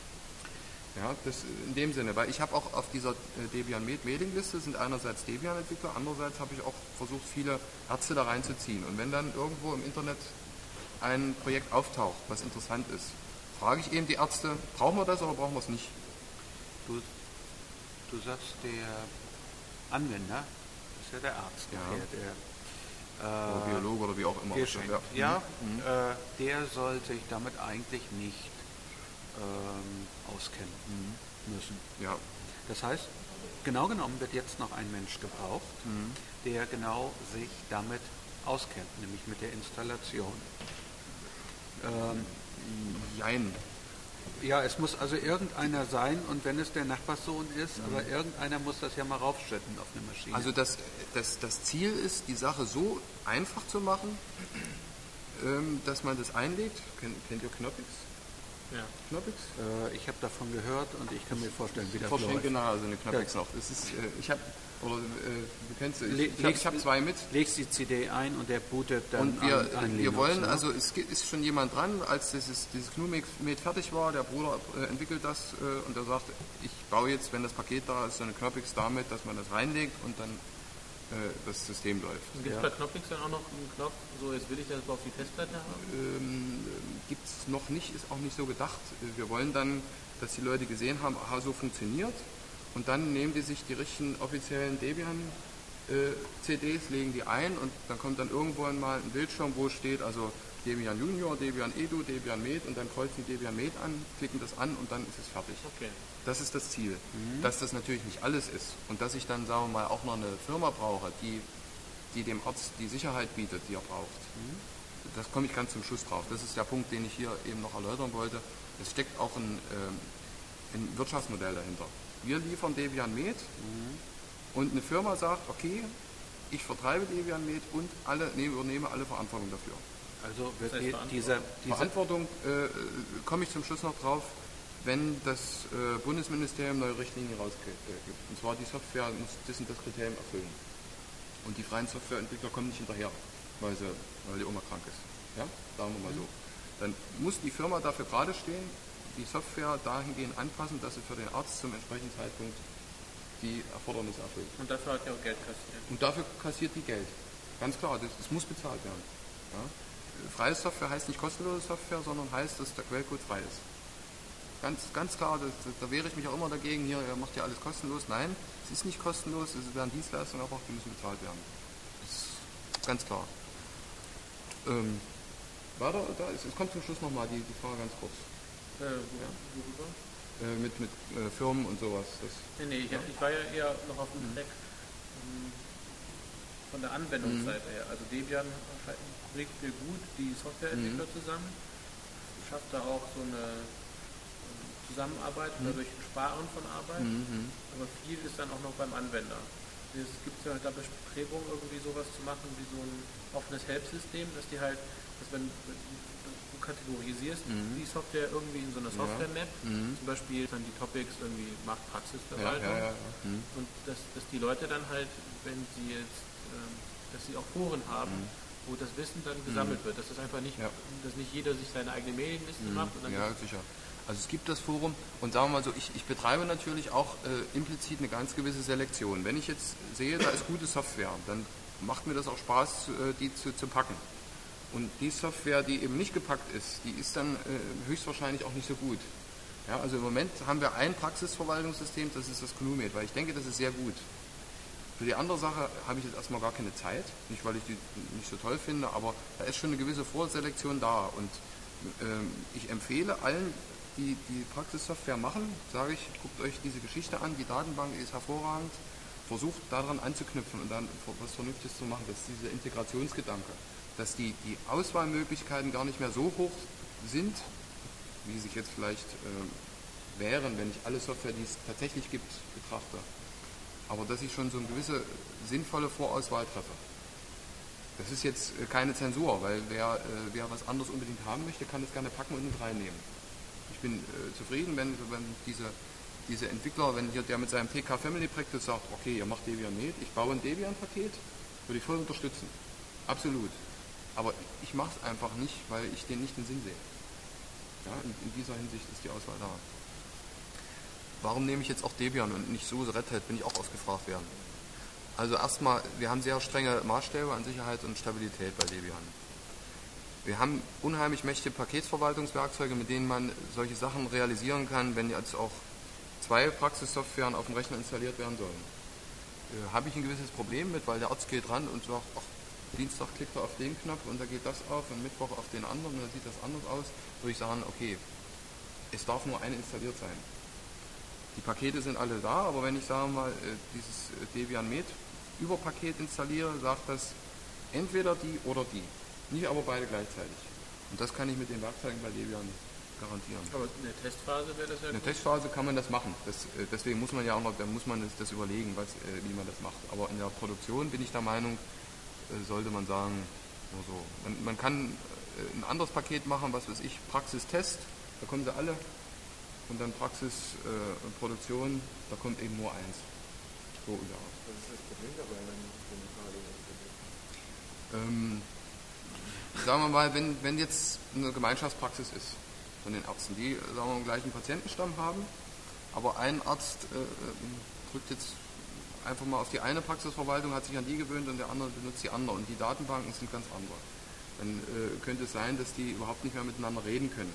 Ja, das in dem Sinne, weil ich habe auch auf dieser Debian Med Mailingliste sind einerseits Debian-Entwickler, andererseits habe ich auch versucht, viele Ärzte da reinzuziehen. Und wenn dann irgendwo im Internet ein Projekt auftaucht, was interessant ist, frage ich eben die Ärzte, brauchen wir das oder brauchen wir es nicht? Du, du sagst, der Anwender ist ja der Arzt, Ja. der, der Oder äh, Biologe oder wie auch immer. Geschenkt. Ja. Ja, Mhm. äh, der soll sich damit eigentlich nicht ähm, auskennen Mhm. müssen. Ja. Das heißt, genau genommen wird jetzt noch ein Mensch gebraucht, Mhm. der genau sich damit auskennt, nämlich mit der Installation. Ähm, Jein. ja, es muss also irgendeiner sein, und wenn es der Nachbarssohn ist, Mhm. aber irgendeiner muss das ja mal raufschütten auf eine Maschine. Also das, das, das Ziel ist, die Sache so einfach zu machen, ähm, dass man das einlegt. Kennt, kennt ihr Knoppix? Ja. Knoppix? äh, ich habe davon gehört und ich kann mir vorstellen, wie Ich das verschenke läuft. nachher so eine Knoppix Ja. noch. Das ist, äh, ich habe, oder äh, du kennst sie, Le- ich, ich habe legst- hab zwei mit. Legst die C D ein und der bootet dann Und wir, an, an wir Linux, wollen, ne? also es gibt- ist schon jemand dran, als dieses, dieses G N U-Med fertig war, der Bruder äh, entwickelt das äh, und er sagt, ich baue jetzt, wenn das Paket da ist, so eine Knoppix damit, dass man das reinlegt und dann äh, das System läuft. Gibt es Ja. bei Knoppix dann auch noch einen Knopf, so jetzt will ich das auf die Festplatte haben? Ähm, gibt es noch nicht, ist auch nicht so gedacht. Wir wollen dann, dass die Leute gesehen haben, aha, so funktioniert. Und dann nehmen die sich die richtigen offiziellen Debian-C Ds, legen die ein und dann kommt dann irgendwann mal ein Bildschirm, wo steht, also Debian Junior, Debian Edu, Debian Med und dann kreuzen die Debian Med an, klicken das an und dann ist es fertig. Okay. Das ist das Ziel. Dass das natürlich nicht alles ist und dass ich dann, sagen wir mal, auch noch eine Firma brauche, die, die dem Arzt die Sicherheit bietet, die er braucht. Das komme ich ganz zum Schluss drauf. Das ist der Punkt, den ich hier eben noch erläutern wollte. Es steckt auch ein, ähm, ein Wirtschaftsmodell dahinter. Wir liefern Debian Med und eine Firma sagt, okay, ich vertreibe Debian Med und alle, nee, übernehme alle Verantwortung dafür. Also wird Das heißt die, Verantwortung. dieser, dieser Verantwortung äh, komme ich zum Schluss noch drauf, wenn das äh, Bundesministerium neue Richtlinien rausgibt. Und zwar die Software muss das und das Kriterium erfüllen. Und die freien Softwareentwickler kommen nicht hinterher, weil, sie, weil die Oma krank ist. Ja? Sagen wir mal so. Dann muss die Firma dafür gerade stehen, die Software dahingehend anpassen, dass sie für den Arzt zum entsprechenden Zeitpunkt die Erfordernisse erfüllt. Und dafür hat er auch Geld kassiert. Und dafür kassiert die Geld. Ganz klar, das, das muss bezahlt werden. Ja? Freie Software heißt nicht kostenlose Software, sondern heißt, dass der Quellcode frei ist. Ganz, ganz klar, das, da wehre ich mich auch immer dagegen, hier ihr macht ja alles kostenlos. Nein, es ist nicht kostenlos, es werden Dienstleistungen erbracht, die müssen bezahlt werden. Das ist ganz klar. Ähm, weiter, da ist, es kommt zum Schluss nochmal die, die Frage ganz kurz. Äh, wo, worüber? Äh, mit mit äh, Firmen und sowas. Das, Nee, nee, ich, Ja. ich war ja eher noch auf dem Track ähm, von der Anwendungsseite her. Also Debian bringt mir gut die Softwareentwickler zusammen, schafft da auch so eine ähm, Zusammenarbeit oder durch ein Sparen von Arbeit, Mhm. aber viel ist dann auch noch beim Anwender. Es gibt ja da Bestrebungen, irgendwie sowas zu machen wie so ein offenes Help-System, dass die halt, dass wenn, wenn du kategorisierst Mhm. die Software irgendwie in so einer Ja. Software-Map, Mhm. zum Beispiel dann die Topics irgendwie macht Ja, Praxisverwaltung, ja, ja. ja. Mhm. und dass, dass die Leute dann halt, wenn sie jetzt, ähm, dass sie auch Foren haben, wo das Wissen dann gesammelt wird, dass das einfach nicht, Ja. dass nicht jeder sich seine eigene Mailingliste Mhm. macht und dann Ja, sicher. Also es gibt das Forum und sagen wir mal so, ich, ich betreibe natürlich auch äh, implizit eine ganz gewisse Selektion. Wenn ich jetzt sehe, da ist gute Software, dann macht mir das auch Spaß, die zu, zu packen. Und die Software, die eben nicht gepackt ist, die ist dann äh, höchstwahrscheinlich auch nicht so gut. Ja, also im Moment haben wir ein Praxisverwaltungssystem, das ist das Cnumet, weil ich denke, das ist sehr gut. Für die andere Sache habe ich jetzt erstmal gar keine Zeit, nicht weil ich die nicht so toll finde, aber da ist schon eine gewisse Vorselektion da. Und ähm, ich empfehle allen, die die Praxissoftware machen, sage ich, guckt euch diese Geschichte an, die Datenbank ist hervorragend, versucht daran anzuknüpfen und dann was Vernünftiges zu machen. Das ist dieser Integrationsgedanke, dass die, die Auswahlmöglichkeiten gar nicht mehr so hoch sind, wie sie sich jetzt vielleicht äh, wären, wenn ich alle Software, die es tatsächlich gibt, betrachte. Aber dass ich schon so eine gewisse sinnvolle Vorauswahl treffe. Das ist jetzt äh, keine Zensur, weil wer, äh, wer was anderes unbedingt haben möchte, kann das gerne packen und mit reinnehmen. Ich bin äh, zufrieden, wenn, wenn diese, diese Entwickler, wenn hier der mit seinem T K Family Practice sagt, okay, ihr macht Debian Med, ich baue ein Debian-Paket, würde ich voll unterstützen. Absolut. Aber ich mache es einfach nicht, weil ich den nicht den Sinn sehe. Ja, in, in dieser Hinsicht ist die Auswahl da. Warum nehme ich jetzt auch Debian und nicht SUSE, Red Hat, bin ich auch oft gefragt werden. Also erstmal, wir haben sehr strenge Maßstäbe an Sicherheit und Stabilität bei Debian. Wir haben unheimlich mächtige Paketverwaltungswerkzeuge, mit denen man solche Sachen realisieren kann, wenn jetzt auch zwei Praxissoftwaren auf dem Rechner installiert werden sollen. Äh, habe ich ein gewisses Problem mit, weil der Arzt geht ran und sagt, ach, Dienstag klickt er auf den Knopf und da geht das auf und Mittwoch auf den anderen und dann sieht das anders aus, würde ich sagen, okay, es darf nur eine installiert sein. Die Pakete sind alle da, aber wenn ich, sagen wir mal, dieses Debian Med über Paket installiere, sagt das entweder die oder die, nicht aber beide gleichzeitig. Und das kann ich mit den Werkzeugen bei Debian garantieren. Aber in der Testphase wäre das ja In der gut. Testphase kann man das machen. Das, deswegen muss man ja auch noch, da muss man das, das überlegen, was, wie man das macht. Aber in der Produktion bin ich der Meinung, sollte man sagen, nur so. Man, man kann ein anderes Paket machen, was weiß ich, Praxis-Test, da kommen sie alle. Und dann Praxis äh, und Produktion, da kommt eben nur eins. So, ja. Was ist das Problem dabei, wenn man ähm, sagen wir mal, wenn, wenn jetzt eine Gemeinschaftspraxis ist von den Ärzten, die sagen wir mal, gleich einen Patientenstamm haben, aber ein Arzt äh, drückt jetzt einfach mal auf die eine Praxisverwaltung, hat sich an die gewöhnt und der andere benutzt die andere und die Datenbanken sind ganz andere. Dann äh, könnte es sein, dass die überhaupt nicht mehr miteinander reden können.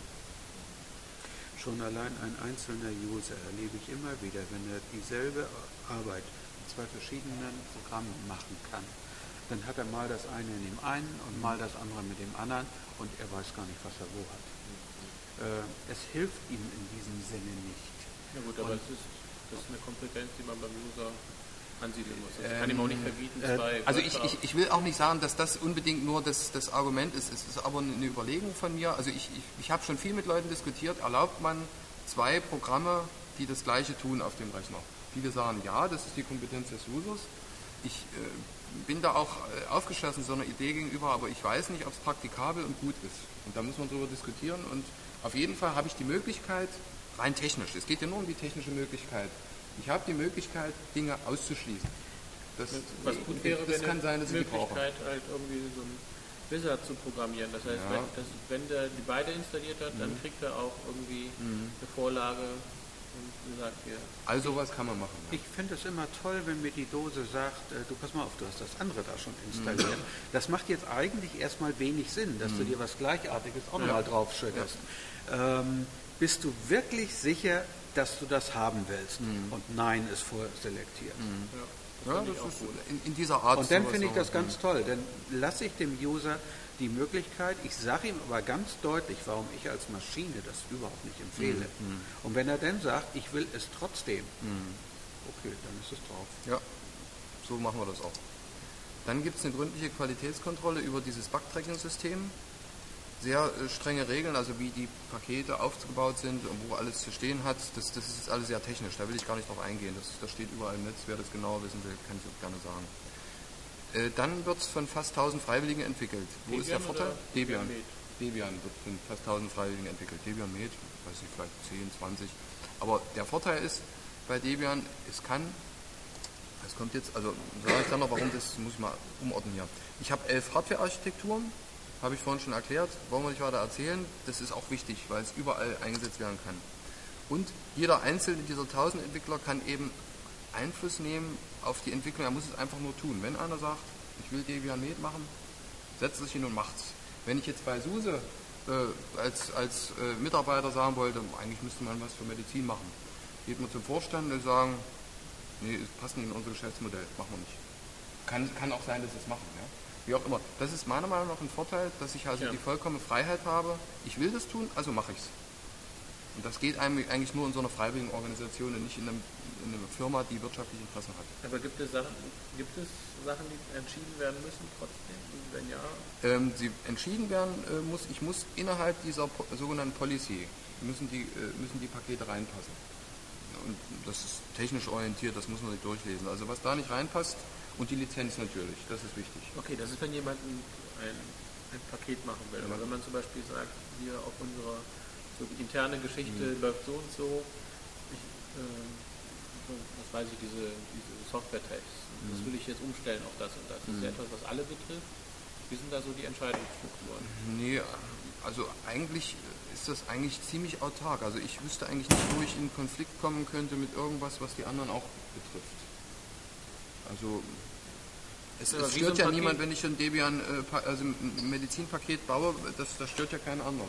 Schon allein ein einzelner User erlebe ich immer wieder, wenn er dieselbe Arbeit mit zwei verschiedenen Programmen machen kann. Dann hat er mal das eine in dem einen und mal das andere mit dem anderen und er weiß gar nicht, was er wo hat. Äh, es hilft ihm in diesem Sinne nicht. Ja gut, aber es ist, das ist eine Kompetenz, die man beim User ansiedeln muss. Das ähm, kann ihm auch nicht verbieten, zwei Also ich, ich, ich will auch nicht sagen, dass das unbedingt nur das, das Argument ist. Es ist aber eine Überlegung von mir. Also ich, ich, ich habe schon viel mit Leuten diskutiert, erlaubt man zwei Programme, die das Gleiche tun auf dem Rechner. Viele sagen, ja, das ist die Kompetenz des Users. Ich äh, bin da auch äh, aufgeschlossen so einer Idee gegenüber, aber ich weiß nicht, ob es praktikabel und gut ist. Und da muss man darüber diskutieren. Und auf jeden Fall habe ich die Möglichkeit, rein technisch, es geht ja nur um die technische Möglichkeit, ich habe die Möglichkeit, Dinge auszuschließen. Das, Was gut wäre, das wenn kann sein, dass die ich die brauche. Möglichkeit halt irgendwie so ein Wizard zu programmieren. Das heißt, Ja. wenn, das, wenn der die beide installiert hat, mhm. dann kriegt er auch irgendwie mhm. eine Vorlage und sagt hier. All sowas kann man machen. Ja. Ich finde es immer toll, wenn mir die Dose sagt, äh, du pass mal auf, du hast das andere da schon installiert. Mhm. Das macht jetzt eigentlich erstmal wenig Sinn, dass mhm. du dir was Gleichartiges auch ja. nochmal draufschüttest. Ja. Ähm, bist du wirklich sicher, dass du das haben willst? Mhm. Und Nein ist vorselektiert. Mhm. Ja. Das, ja, das ist in, in dieser Art. Und dann finde ich das ganz toll. Dann lasse ich dem User die Möglichkeit, ich sage ihm aber ganz deutlich, warum ich als Maschine das überhaupt nicht empfehle. Mhm. Und wenn er dann sagt, ich will es trotzdem, mhm. okay, dann ist es drauf. Ja, so machen wir das auch. Dann gibt es eine gründliche Qualitätskontrolle über dieses Bug-Tracking-System. Sehr äh, strenge Regeln, also wie die Pakete aufgebaut sind und wo alles zu stehen hat, das, das ist alles sehr technisch, da will ich gar nicht drauf eingehen, das, das steht überall im Netz, wer das genauer wissen will, kann ich auch gerne sagen. Äh, dann wird es von fast tausend Freiwilligen entwickelt. Wo Debian ist der Vorteil? Debian. Debian. Debian wird von fast tausend Freiwilligen entwickelt. Debian Med, weiß ich, vielleicht zehn, zwanzig. Aber der Vorteil ist bei Debian, es kann, es kommt jetzt, also sage ich dann noch, warum, das muss ich mal umordnen hier. Ich habe elf Hardware-Architekturen, habe ich vorhin schon erklärt, wollen wir nicht weiter erzählen. Das ist auch wichtig, weil es überall eingesetzt werden kann. Und jeder einzelne dieser tausend Entwickler kann eben Einfluss nehmen auf die Entwicklung. Er muss es einfach nur tun. Wenn einer sagt, ich will Debian Med machen, setzt sich hin und macht's. Wenn ich jetzt bei SUSE äh, als, als äh, Mitarbeiter sagen wollte, eigentlich müsste man was für Medizin machen, geht man zum Vorstand und sagen, nee, es passt nicht in unser Geschäftsmodell, machen wir nicht. Kann, kann auch sein, dass sie es machen, ja. Wie auch immer. Das ist meiner Meinung nach ein Vorteil, dass ich also ja. die vollkommene Freiheit habe, ich will das tun, also mache ich es. Und das geht eigentlich nur in so einer freiwilligen Organisation und nicht in, einem, in einer Firma, die wirtschaftliche Interessen hat. Aber gibt es Sachen, gibt es Sachen, die entschieden werden müssen trotzdem? Und wenn ja? Ähm, sie entschieden werden äh, muss, ich muss innerhalb dieser po- sogenannten Policy, müssen die, äh, müssen die Pakete reinpassen. Und das ist technisch orientiert, das muss man sich durchlesen. Also was da nicht reinpasst, und die Lizenz natürlich, das ist wichtig. Okay, das ist, wenn jemand ein, ein, ein Paket machen will. Ja. Aber wenn man zum Beispiel sagt, hier auf unserer so die interne Geschichte mhm. läuft so und so, ich, äh, was weiß ich, diese, diese Software-Tests, mhm. das will ich jetzt umstellen auf das und das. Das mhm. ist ja etwas, was alle betrifft. Wie sind da so die Entscheidungsstrukturen? Nee, also eigentlich ist das eigentlich ziemlich autark. Also ich wüsste eigentlich nicht, wo ich in Konflikt kommen könnte mit irgendwas, was die anderen auch betrifft. Also es, es stört ja niemand, wenn ich ein Debian, also ein Medizinpaket baue, das, das stört ja keinen anderen.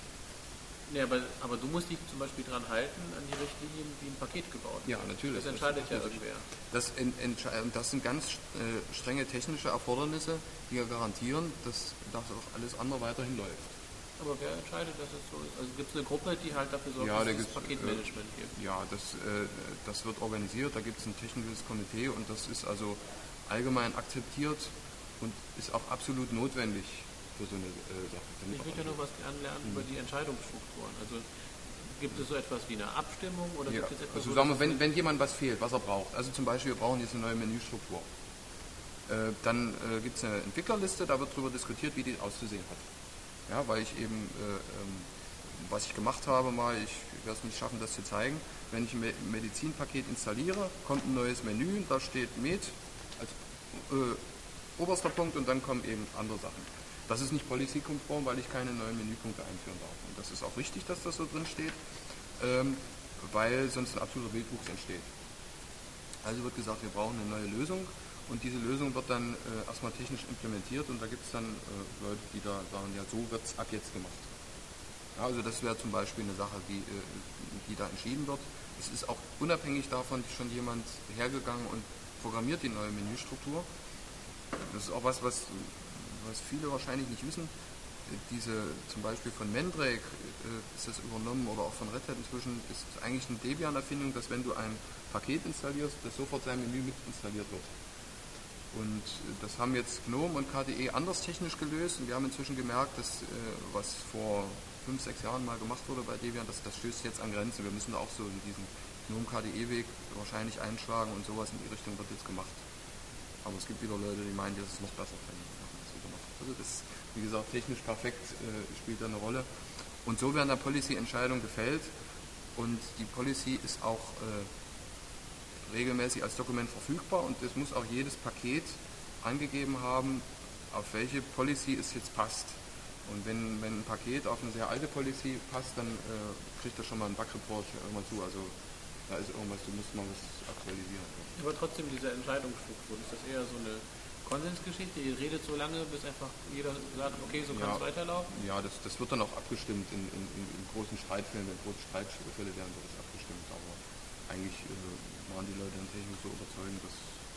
Ja, aber, aber du musst dich zum Beispiel daran halten, an die Richtlinien, wie ein Paket gebaut wird. Ja, natürlich. Das entscheidet das ja irgendwer. Das, in, in, das sind ganz äh, strenge technische Erfordernisse, die ja garantieren, dass das auch alles andere weiterhin läuft. Aber wer entscheidet, dass es so ist? Also gibt es eine Gruppe, die halt dafür sorgt, ja, dass da es Paketmanagement äh, gibt? Ja, das, äh, das wird organisiert, da gibt es ein technisches Komitee und das ist also allgemein akzeptiert und ist auch absolut notwendig für so eine äh, Sache. Ich würde ja noch was gerne lernen mhm. über die Entscheidungsstrukturen. Also gibt es so etwas wie eine Abstimmung oder ja, gibt es etwas, also sagen wir, wenn, wenn jemand was fehlt, was er braucht, also zum Beispiel wir brauchen jetzt eine neue Menüstruktur, äh, dann äh, gibt es eine Entwicklerliste, da wird darüber diskutiert, wie die auszusehen hat. Ja, weil ich eben, äh, ähm, was ich gemacht habe mal, ich werde es nicht schaffen, das zu zeigen, wenn ich ein Me- Medizinpaket installiere, kommt ein neues Menü, da steht Med als äh, oberster Punkt und dann kommen eben andere Sachen. Das ist nicht policy-konform, weil ich keine neuen Menüpunkte einführen darf. Und das ist auch richtig, dass das so drin steht, ähm, weil sonst ein absoluter Wildwuchs entsteht. Also wird gesagt, wir brauchen eine neue Lösung und diese Lösung wird dann äh, erstmal technisch implementiert und da gibt es dann äh, Leute, die da sagen, ja, so wird es ab jetzt gemacht. Ja, also das wäre zum Beispiel eine Sache, die, äh, die da entschieden wird. Es ist auch unabhängig davon schon jemand hergegangen und programmiert die neue Menüstruktur. Das ist auch was, was was viele wahrscheinlich nicht wissen, diese zum Beispiel von Mandrake äh, ist das übernommen oder auch von Red Hat inzwischen, ist eigentlich eine Debian-Erfindung, dass wenn du ein Paket installierst, das sofort sein Menü mit installiert wird. Und äh, das haben jetzt GNOME und K D E anders technisch gelöst und wir haben inzwischen gemerkt, dass äh, was vor fünf, sechs Jahren mal gemacht wurde bei Debian, das, das stößt jetzt an Grenzen. Wir müssen da auch so in diesen GNOME-K D E-Weg wahrscheinlich einschlagen und sowas in die Richtung wird jetzt gemacht. Aber es gibt wieder Leute, die meinen, das ist noch besser. Also das, wie gesagt, technisch perfekt äh, spielt da eine Rolle. Und so werden da Policy-Entscheidungen gefällt und die Policy ist auch äh, regelmäßig als Dokument verfügbar und es muss auch jedes Paket angegeben haben, auf welche Policy es jetzt passt. Und wenn, wenn ein Paket auf eine sehr alte Policy passt, dann äh, kriegt er schon mal einen Bug-Report irgendwann zu. Also da ist irgendwas, du musst mal was aktualisieren. Aber trotzdem diese Entscheidungsstruktur, ist das eher so eine Konsensgeschichte, ihr redet so lange, bis einfach jeder sagt, okay, so kann es ja weiterlaufen? Ja, das, das wird dann auch abgestimmt in, in, in großen Streitfällen, wenn große Streitfälle werden, wird es abgestimmt. Aber eigentlich äh, waren die Leute dann technisch so überzeugend, das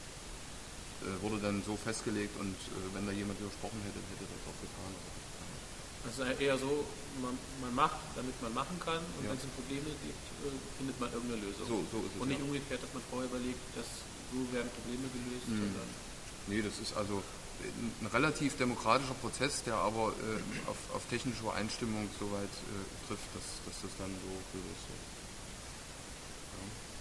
äh, wurde dann so festgelegt und äh, wenn da jemand widersprochen hätte, hätte das auch getan. Also eher so, man, man macht, damit man machen kann und ja. wenn es Probleme gibt, äh, findet man irgendeine Lösung. So, so ist es, und nicht ja. umgekehrt, dass man vorher überlegt, dass so werden Probleme gelöst, mhm. sondern nee, das ist also ein relativ demokratischer Prozess, der aber äh, auf, auf technische Übereinstimmung so weit äh, trifft, dass, dass das dann so gelöst wird. Ja.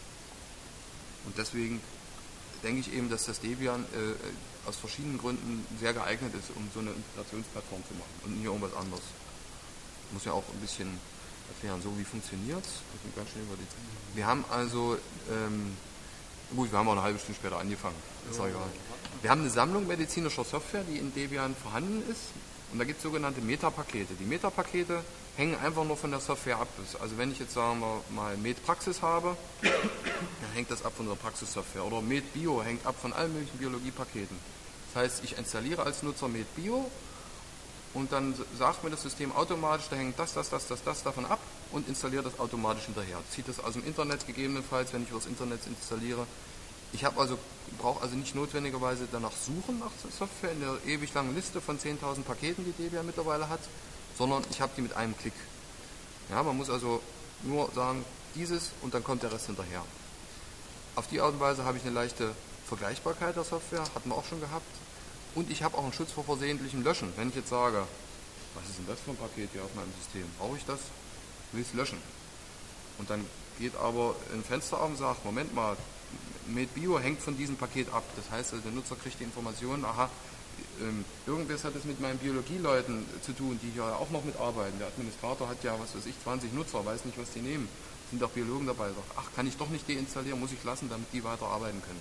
Und deswegen denke ich eben, dass das Debian äh, aus verschiedenen Gründen sehr geeignet ist, um so eine Integrationsplattform zu machen und nie irgendwas anderes. Ich muss ja auch ein bisschen erklären, so wie funktioniert es. Wir haben also, ähm, gut, wir haben auch eine halbe Stunde später angefangen, ist auch egal. Wir haben eine Sammlung medizinischer Software, die in Debian vorhanden ist und da gibt es sogenannte Metapakete. Die Metapakete hängen einfach nur von der Software ab. Also wenn ich jetzt sagen wir mal Med-Praxis habe, dann hängt das ab von der Praxissoftware. Oder Med-Bio hängt ab von allen möglichen Biologiepaketen. Das Das heißt, ich installiere als Nutzer MedBio und dann sagt mir das System automatisch, da hängt das, das, das, das, das davon ab und installiert das automatisch hinterher. Zieht das aus dem Internet gegebenenfalls, wenn ich über das Internet installiere. Ich habe also, brauche also nicht notwendigerweise danach suchen nach Software in der ewig langen Liste von zehntausend Paketen, die Debian mittlerweile hat, sondern ich habe die mit einem Klick. Ja, man muss also nur sagen, dieses und dann kommt der Rest hinterher. Auf die Art und Weise habe ich eine leichte Vergleichbarkeit der Software, hatten wir auch schon gehabt. Und ich habe auch einen Schutz vor versehentlichem Löschen. Wenn ich jetzt sage, was ist denn das für ein Paket hier auf meinem System? Brauche ich das? Will ich es löschen? Und dann geht aber ein Fenster auf und sagt, Moment mal, MedBio hängt von diesem Paket ab. Das heißt, also der Nutzer kriegt die Informationen, aha, ähm, irgendwas hat es mit meinen Biologieleuten zu tun, die hier auch noch mitarbeiten. Der Administrator hat ja, was weiß ich, zwanzig Nutzer, weiß nicht, was die nehmen. Sind auch Biologen dabei. Ach, kann ich doch nicht deinstallieren, muss ich lassen, damit die weiter arbeiten können.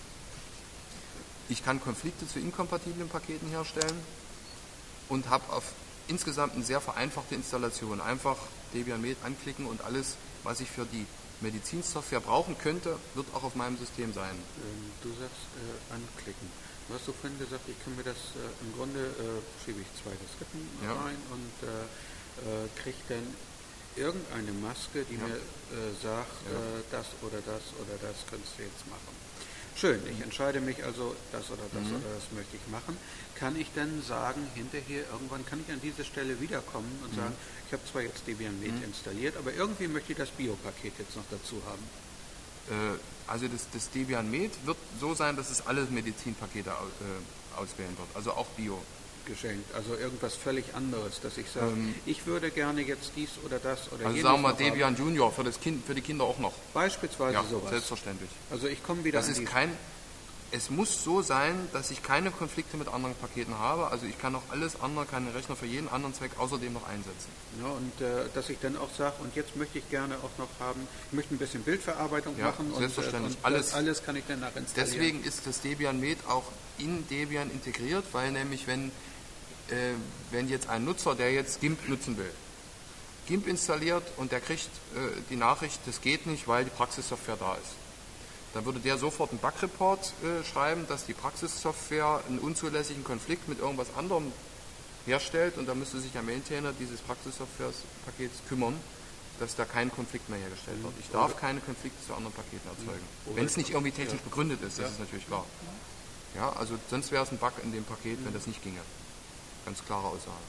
Ich kann Konflikte zu inkompatiblen Paketen herstellen und habe auf insgesamt eine sehr vereinfachte Installation. Einfach Debian Med anklicken und alles, was ich für die Medizinsoftware brauchen könnte, wird auch auf meinem System sein. Ähm, du sagst äh, anklicken. Du hast so vorhin gesagt, ich kann mir das äh, im Grunde, äh, schiebe ich zwei Disketten ja. rein und äh, äh, kriege dann irgendeine Maske, die ja. mir äh, sagt, ja. äh, das oder das oder das könntest du jetzt machen. Schön, ich entscheide mich also, das oder das mhm. oder das möchte ich machen. Kann ich dann sagen, hinterher, irgendwann kann ich an diese Stelle wiederkommen und mhm. sagen, ich habe zwar jetzt Debian Med mhm. installiert, aber irgendwie möchte ich das Bio-Paket jetzt noch dazu haben. Äh, also das, das Debian Med wird so sein, dass es alle Medizinpakete aus, äh, auswählen wird, also auch Bio. Geschenkt, also irgendwas völlig anderes, dass ich sage, ähm, ich würde gerne jetzt dies oder das oder also jenes. Also sagen wir mal Debian haben. Junior für, das kind, für die Kinder auch noch. Beispielsweise ja, sowas. Selbstverständlich. Also ich komme wieder das an ist die kein, es muss so sein, dass ich keine Konflikte mit anderen Paketen habe. Also ich kann auch alles andere, kann den Rechner für jeden anderen Zweck außerdem noch einsetzen. Ja, und äh, dass ich dann auch sage, und jetzt möchte ich gerne auch noch haben, ich möchte ein bisschen Bildverarbeitung ja, machen. Selbstverständlich. Und, äh, und alles, alles kann ich dann nachinstallieren. Deswegen ist das Debian Med auch in Debian integriert, weil nämlich wenn Äh, wenn jetzt ein Nutzer, der jetzt GIMP nutzen will, GIMP installiert und der kriegt äh, die Nachricht, das geht nicht, weil die Praxissoftware da ist, dann würde der sofort einen Bug-Report äh, schreiben, dass die Praxissoftware einen unzulässigen Konflikt mit irgendwas anderem herstellt und da müsste sich der Maintainer dieses Praxissoftware-Pakets kümmern, dass da kein Konflikt mehr hergestellt wird. Ich darf keine Konflikte zu anderen Paketen erzeugen. Wenn es nicht irgendwie technisch begründet ist, das ist natürlich klar. Ja, also sonst wäre es ein Bug in dem Paket, wenn das nicht ginge. Ganz klare Aussage.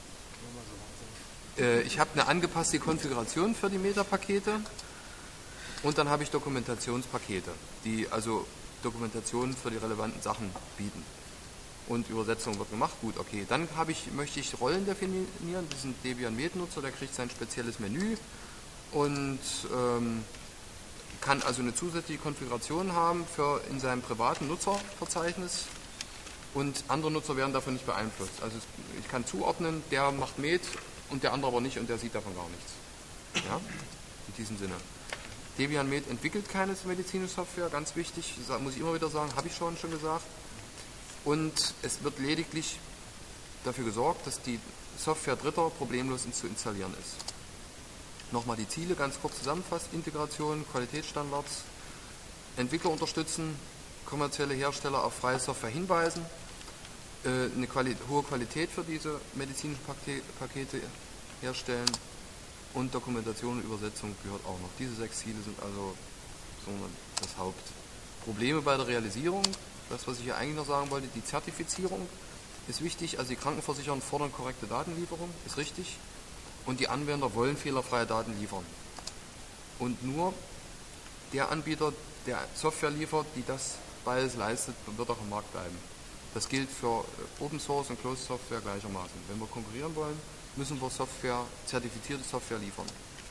Äh, ich habe eine angepasste Konfiguration für die Metapakete und dann habe ich Dokumentationspakete, die also Dokumentationen für die relevanten Sachen bieten. Und Übersetzung wird gemacht, gut, okay. Dann habe ich, möchte ich Rollen definieren, das ist ein Debian Med-Nutzer, der kriegt sein spezielles Menü und ähm, kann also eine zusätzliche Konfiguration haben für in seinem privaten Nutzerverzeichnis. Und andere Nutzer werden davon nicht beeinflusst. Also ich kann zuordnen, der macht Med und der andere aber nicht und der sieht davon gar nichts. Ja? In diesem Sinne. Debian Med entwickelt keine medizinische Software, ganz wichtig, muss ich immer wieder sagen, habe ich schon schon gesagt. Und es wird lediglich dafür gesorgt, dass die Software Dritter problemlos zu installieren ist. Nochmal die Ziele ganz kurz zusammenfasst: Integration, Qualitätsstandards, Entwickler unterstützen, kommerzielle Hersteller auf freie Software hinweisen, eine Quali- hohe Qualität für diese medizinischen Pakete, Pakete herstellen und Dokumentation und Übersetzung gehört auch noch. Diese sechs Ziele sind also so das Haupt. Probleme bei der Realisierung, das was ich hier eigentlich noch sagen wollte, die Zertifizierung ist wichtig, also die Krankenversicherungen fordern korrekte Datenlieferung, ist richtig, und die Anwender wollen fehlerfreie Daten liefern. Und nur der Anbieter, der Software liefert, die das beides leistet, wird auch im Markt bleiben. Das gilt für Open Source und Closed Software gleichermaßen. Wenn wir konkurrieren wollen, müssen wir Software, zertifizierte Software liefern.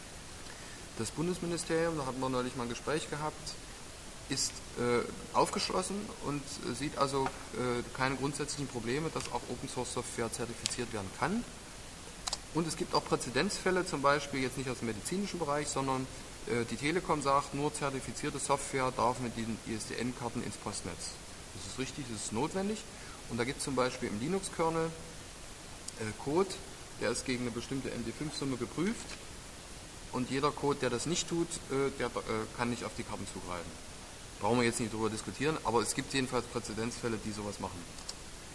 Das Bundesministerium, da hatten wir neulich mal ein Gespräch gehabt, ist äh, aufgeschlossen und äh, sieht also äh, keine grundsätzlichen Probleme, dass auch Open Source Software zertifiziert werden kann. Und es gibt auch Präzedenzfälle, zum Beispiel jetzt nicht aus dem medizinischen Bereich, sondern äh, die Telekom sagt, nur zertifizierte Software darf mit diesen I S D N-Karten ins Postnetz. Das ist richtig, das ist notwendig. Und da gibt es zum Beispiel im Linux-Kernel äh, Code, der ist gegen eine bestimmte M D fünf Summe geprüft. Und jeder Code, der das nicht tut, äh, der äh, kann nicht auf die Karten zugreifen. Brauchen wir jetzt nicht darüber diskutieren, aber es gibt jedenfalls Präzedenzfälle, die sowas machen.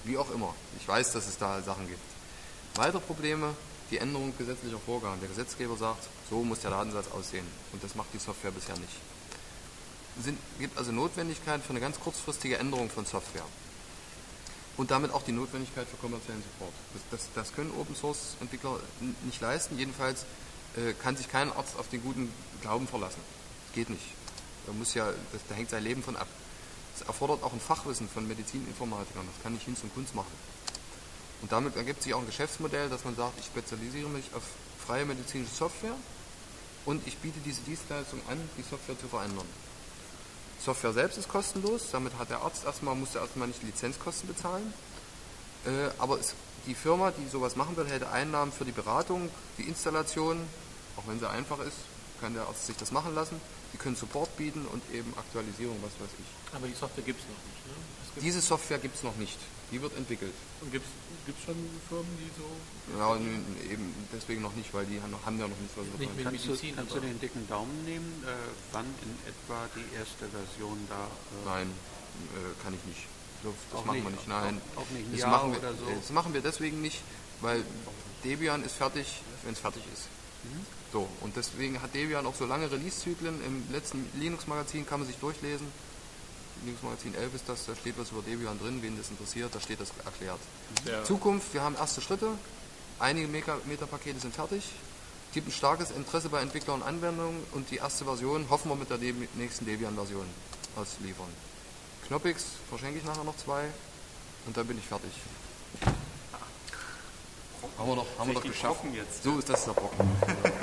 Wie auch immer. Ich weiß, dass es da Sachen gibt. Weitere Probleme, die Änderung gesetzlicher Vorgaben. Der Gesetzgeber sagt, so muss der Datensatz aussehen. Und das macht die Software bisher nicht. Es gibt also Notwendigkeit für eine ganz kurzfristige Änderung von Software. Und damit auch die Notwendigkeit für kommerziellen Support. Das, das, das können Open-Source-Entwickler nicht leisten. Jedenfalls äh, kann sich kein Arzt auf den guten Glauben verlassen. Das geht nicht. Da, muss ja, das, da hängt sein Leben von ab. Das erfordert auch ein Fachwissen von Medizininformatikern. Das kann nicht Hinz und Kunst machen. Und damit ergibt sich auch ein Geschäftsmodell, dass man sagt, ich spezialisiere mich auf freie medizinische Software und ich biete diese Dienstleistung an, die Software zu verändern. Software selbst ist kostenlos, damit hat der Arzt erstmal, muss er erstmal nicht Lizenzkosten bezahlen. Äh, aber es, die Firma, die sowas machen will, hätte Einnahmen für die Beratung, die Installation, auch wenn sie einfach ist, kann der Arzt sich das machen lassen. Die können Support bieten und eben Aktualisierung, was weiß ich. Aber die Software gibt es noch nicht, ne? Diese Software gibt es noch nicht. Die wird entwickelt. Und gibt es schon Firmen, die so... Ja, eben deswegen noch nicht, weil die haben, noch, haben ja noch nichts, was wir nicht mit Kannst, Medizin, du, kannst du den dicken Daumen nehmen, äh, wann in etwa die erste Version da... Äh Nein, äh, kann ich nicht. Das, das machen nicht, wir nicht. Nein, auch, auch nicht ein das, Jahr machen wir, oder so. das machen wir deswegen nicht, weil Debian ist fertig, wenn es fertig ist. Mhm. So, und deswegen hat Debian auch so lange Release-Zyklen. Im letzten Linux-Magazin kann man sich durchlesen. Linux Magazin elf ist das, da steht was über Debian drin, wen das interessiert, da steht das erklärt. Ja. Zukunft, wir haben erste Schritte, einige Metapakete sind fertig, es gibt ein starkes Interesse bei Entwicklern und Anwendungen und die erste Version hoffen wir mit der De- nächsten Debian-Version auszuliefern. Knoppix verschenke ich nachher noch zwei und dann bin ich fertig. Haben wir doch, haben wir doch geschafft. Jetzt. So ist das der Brocken.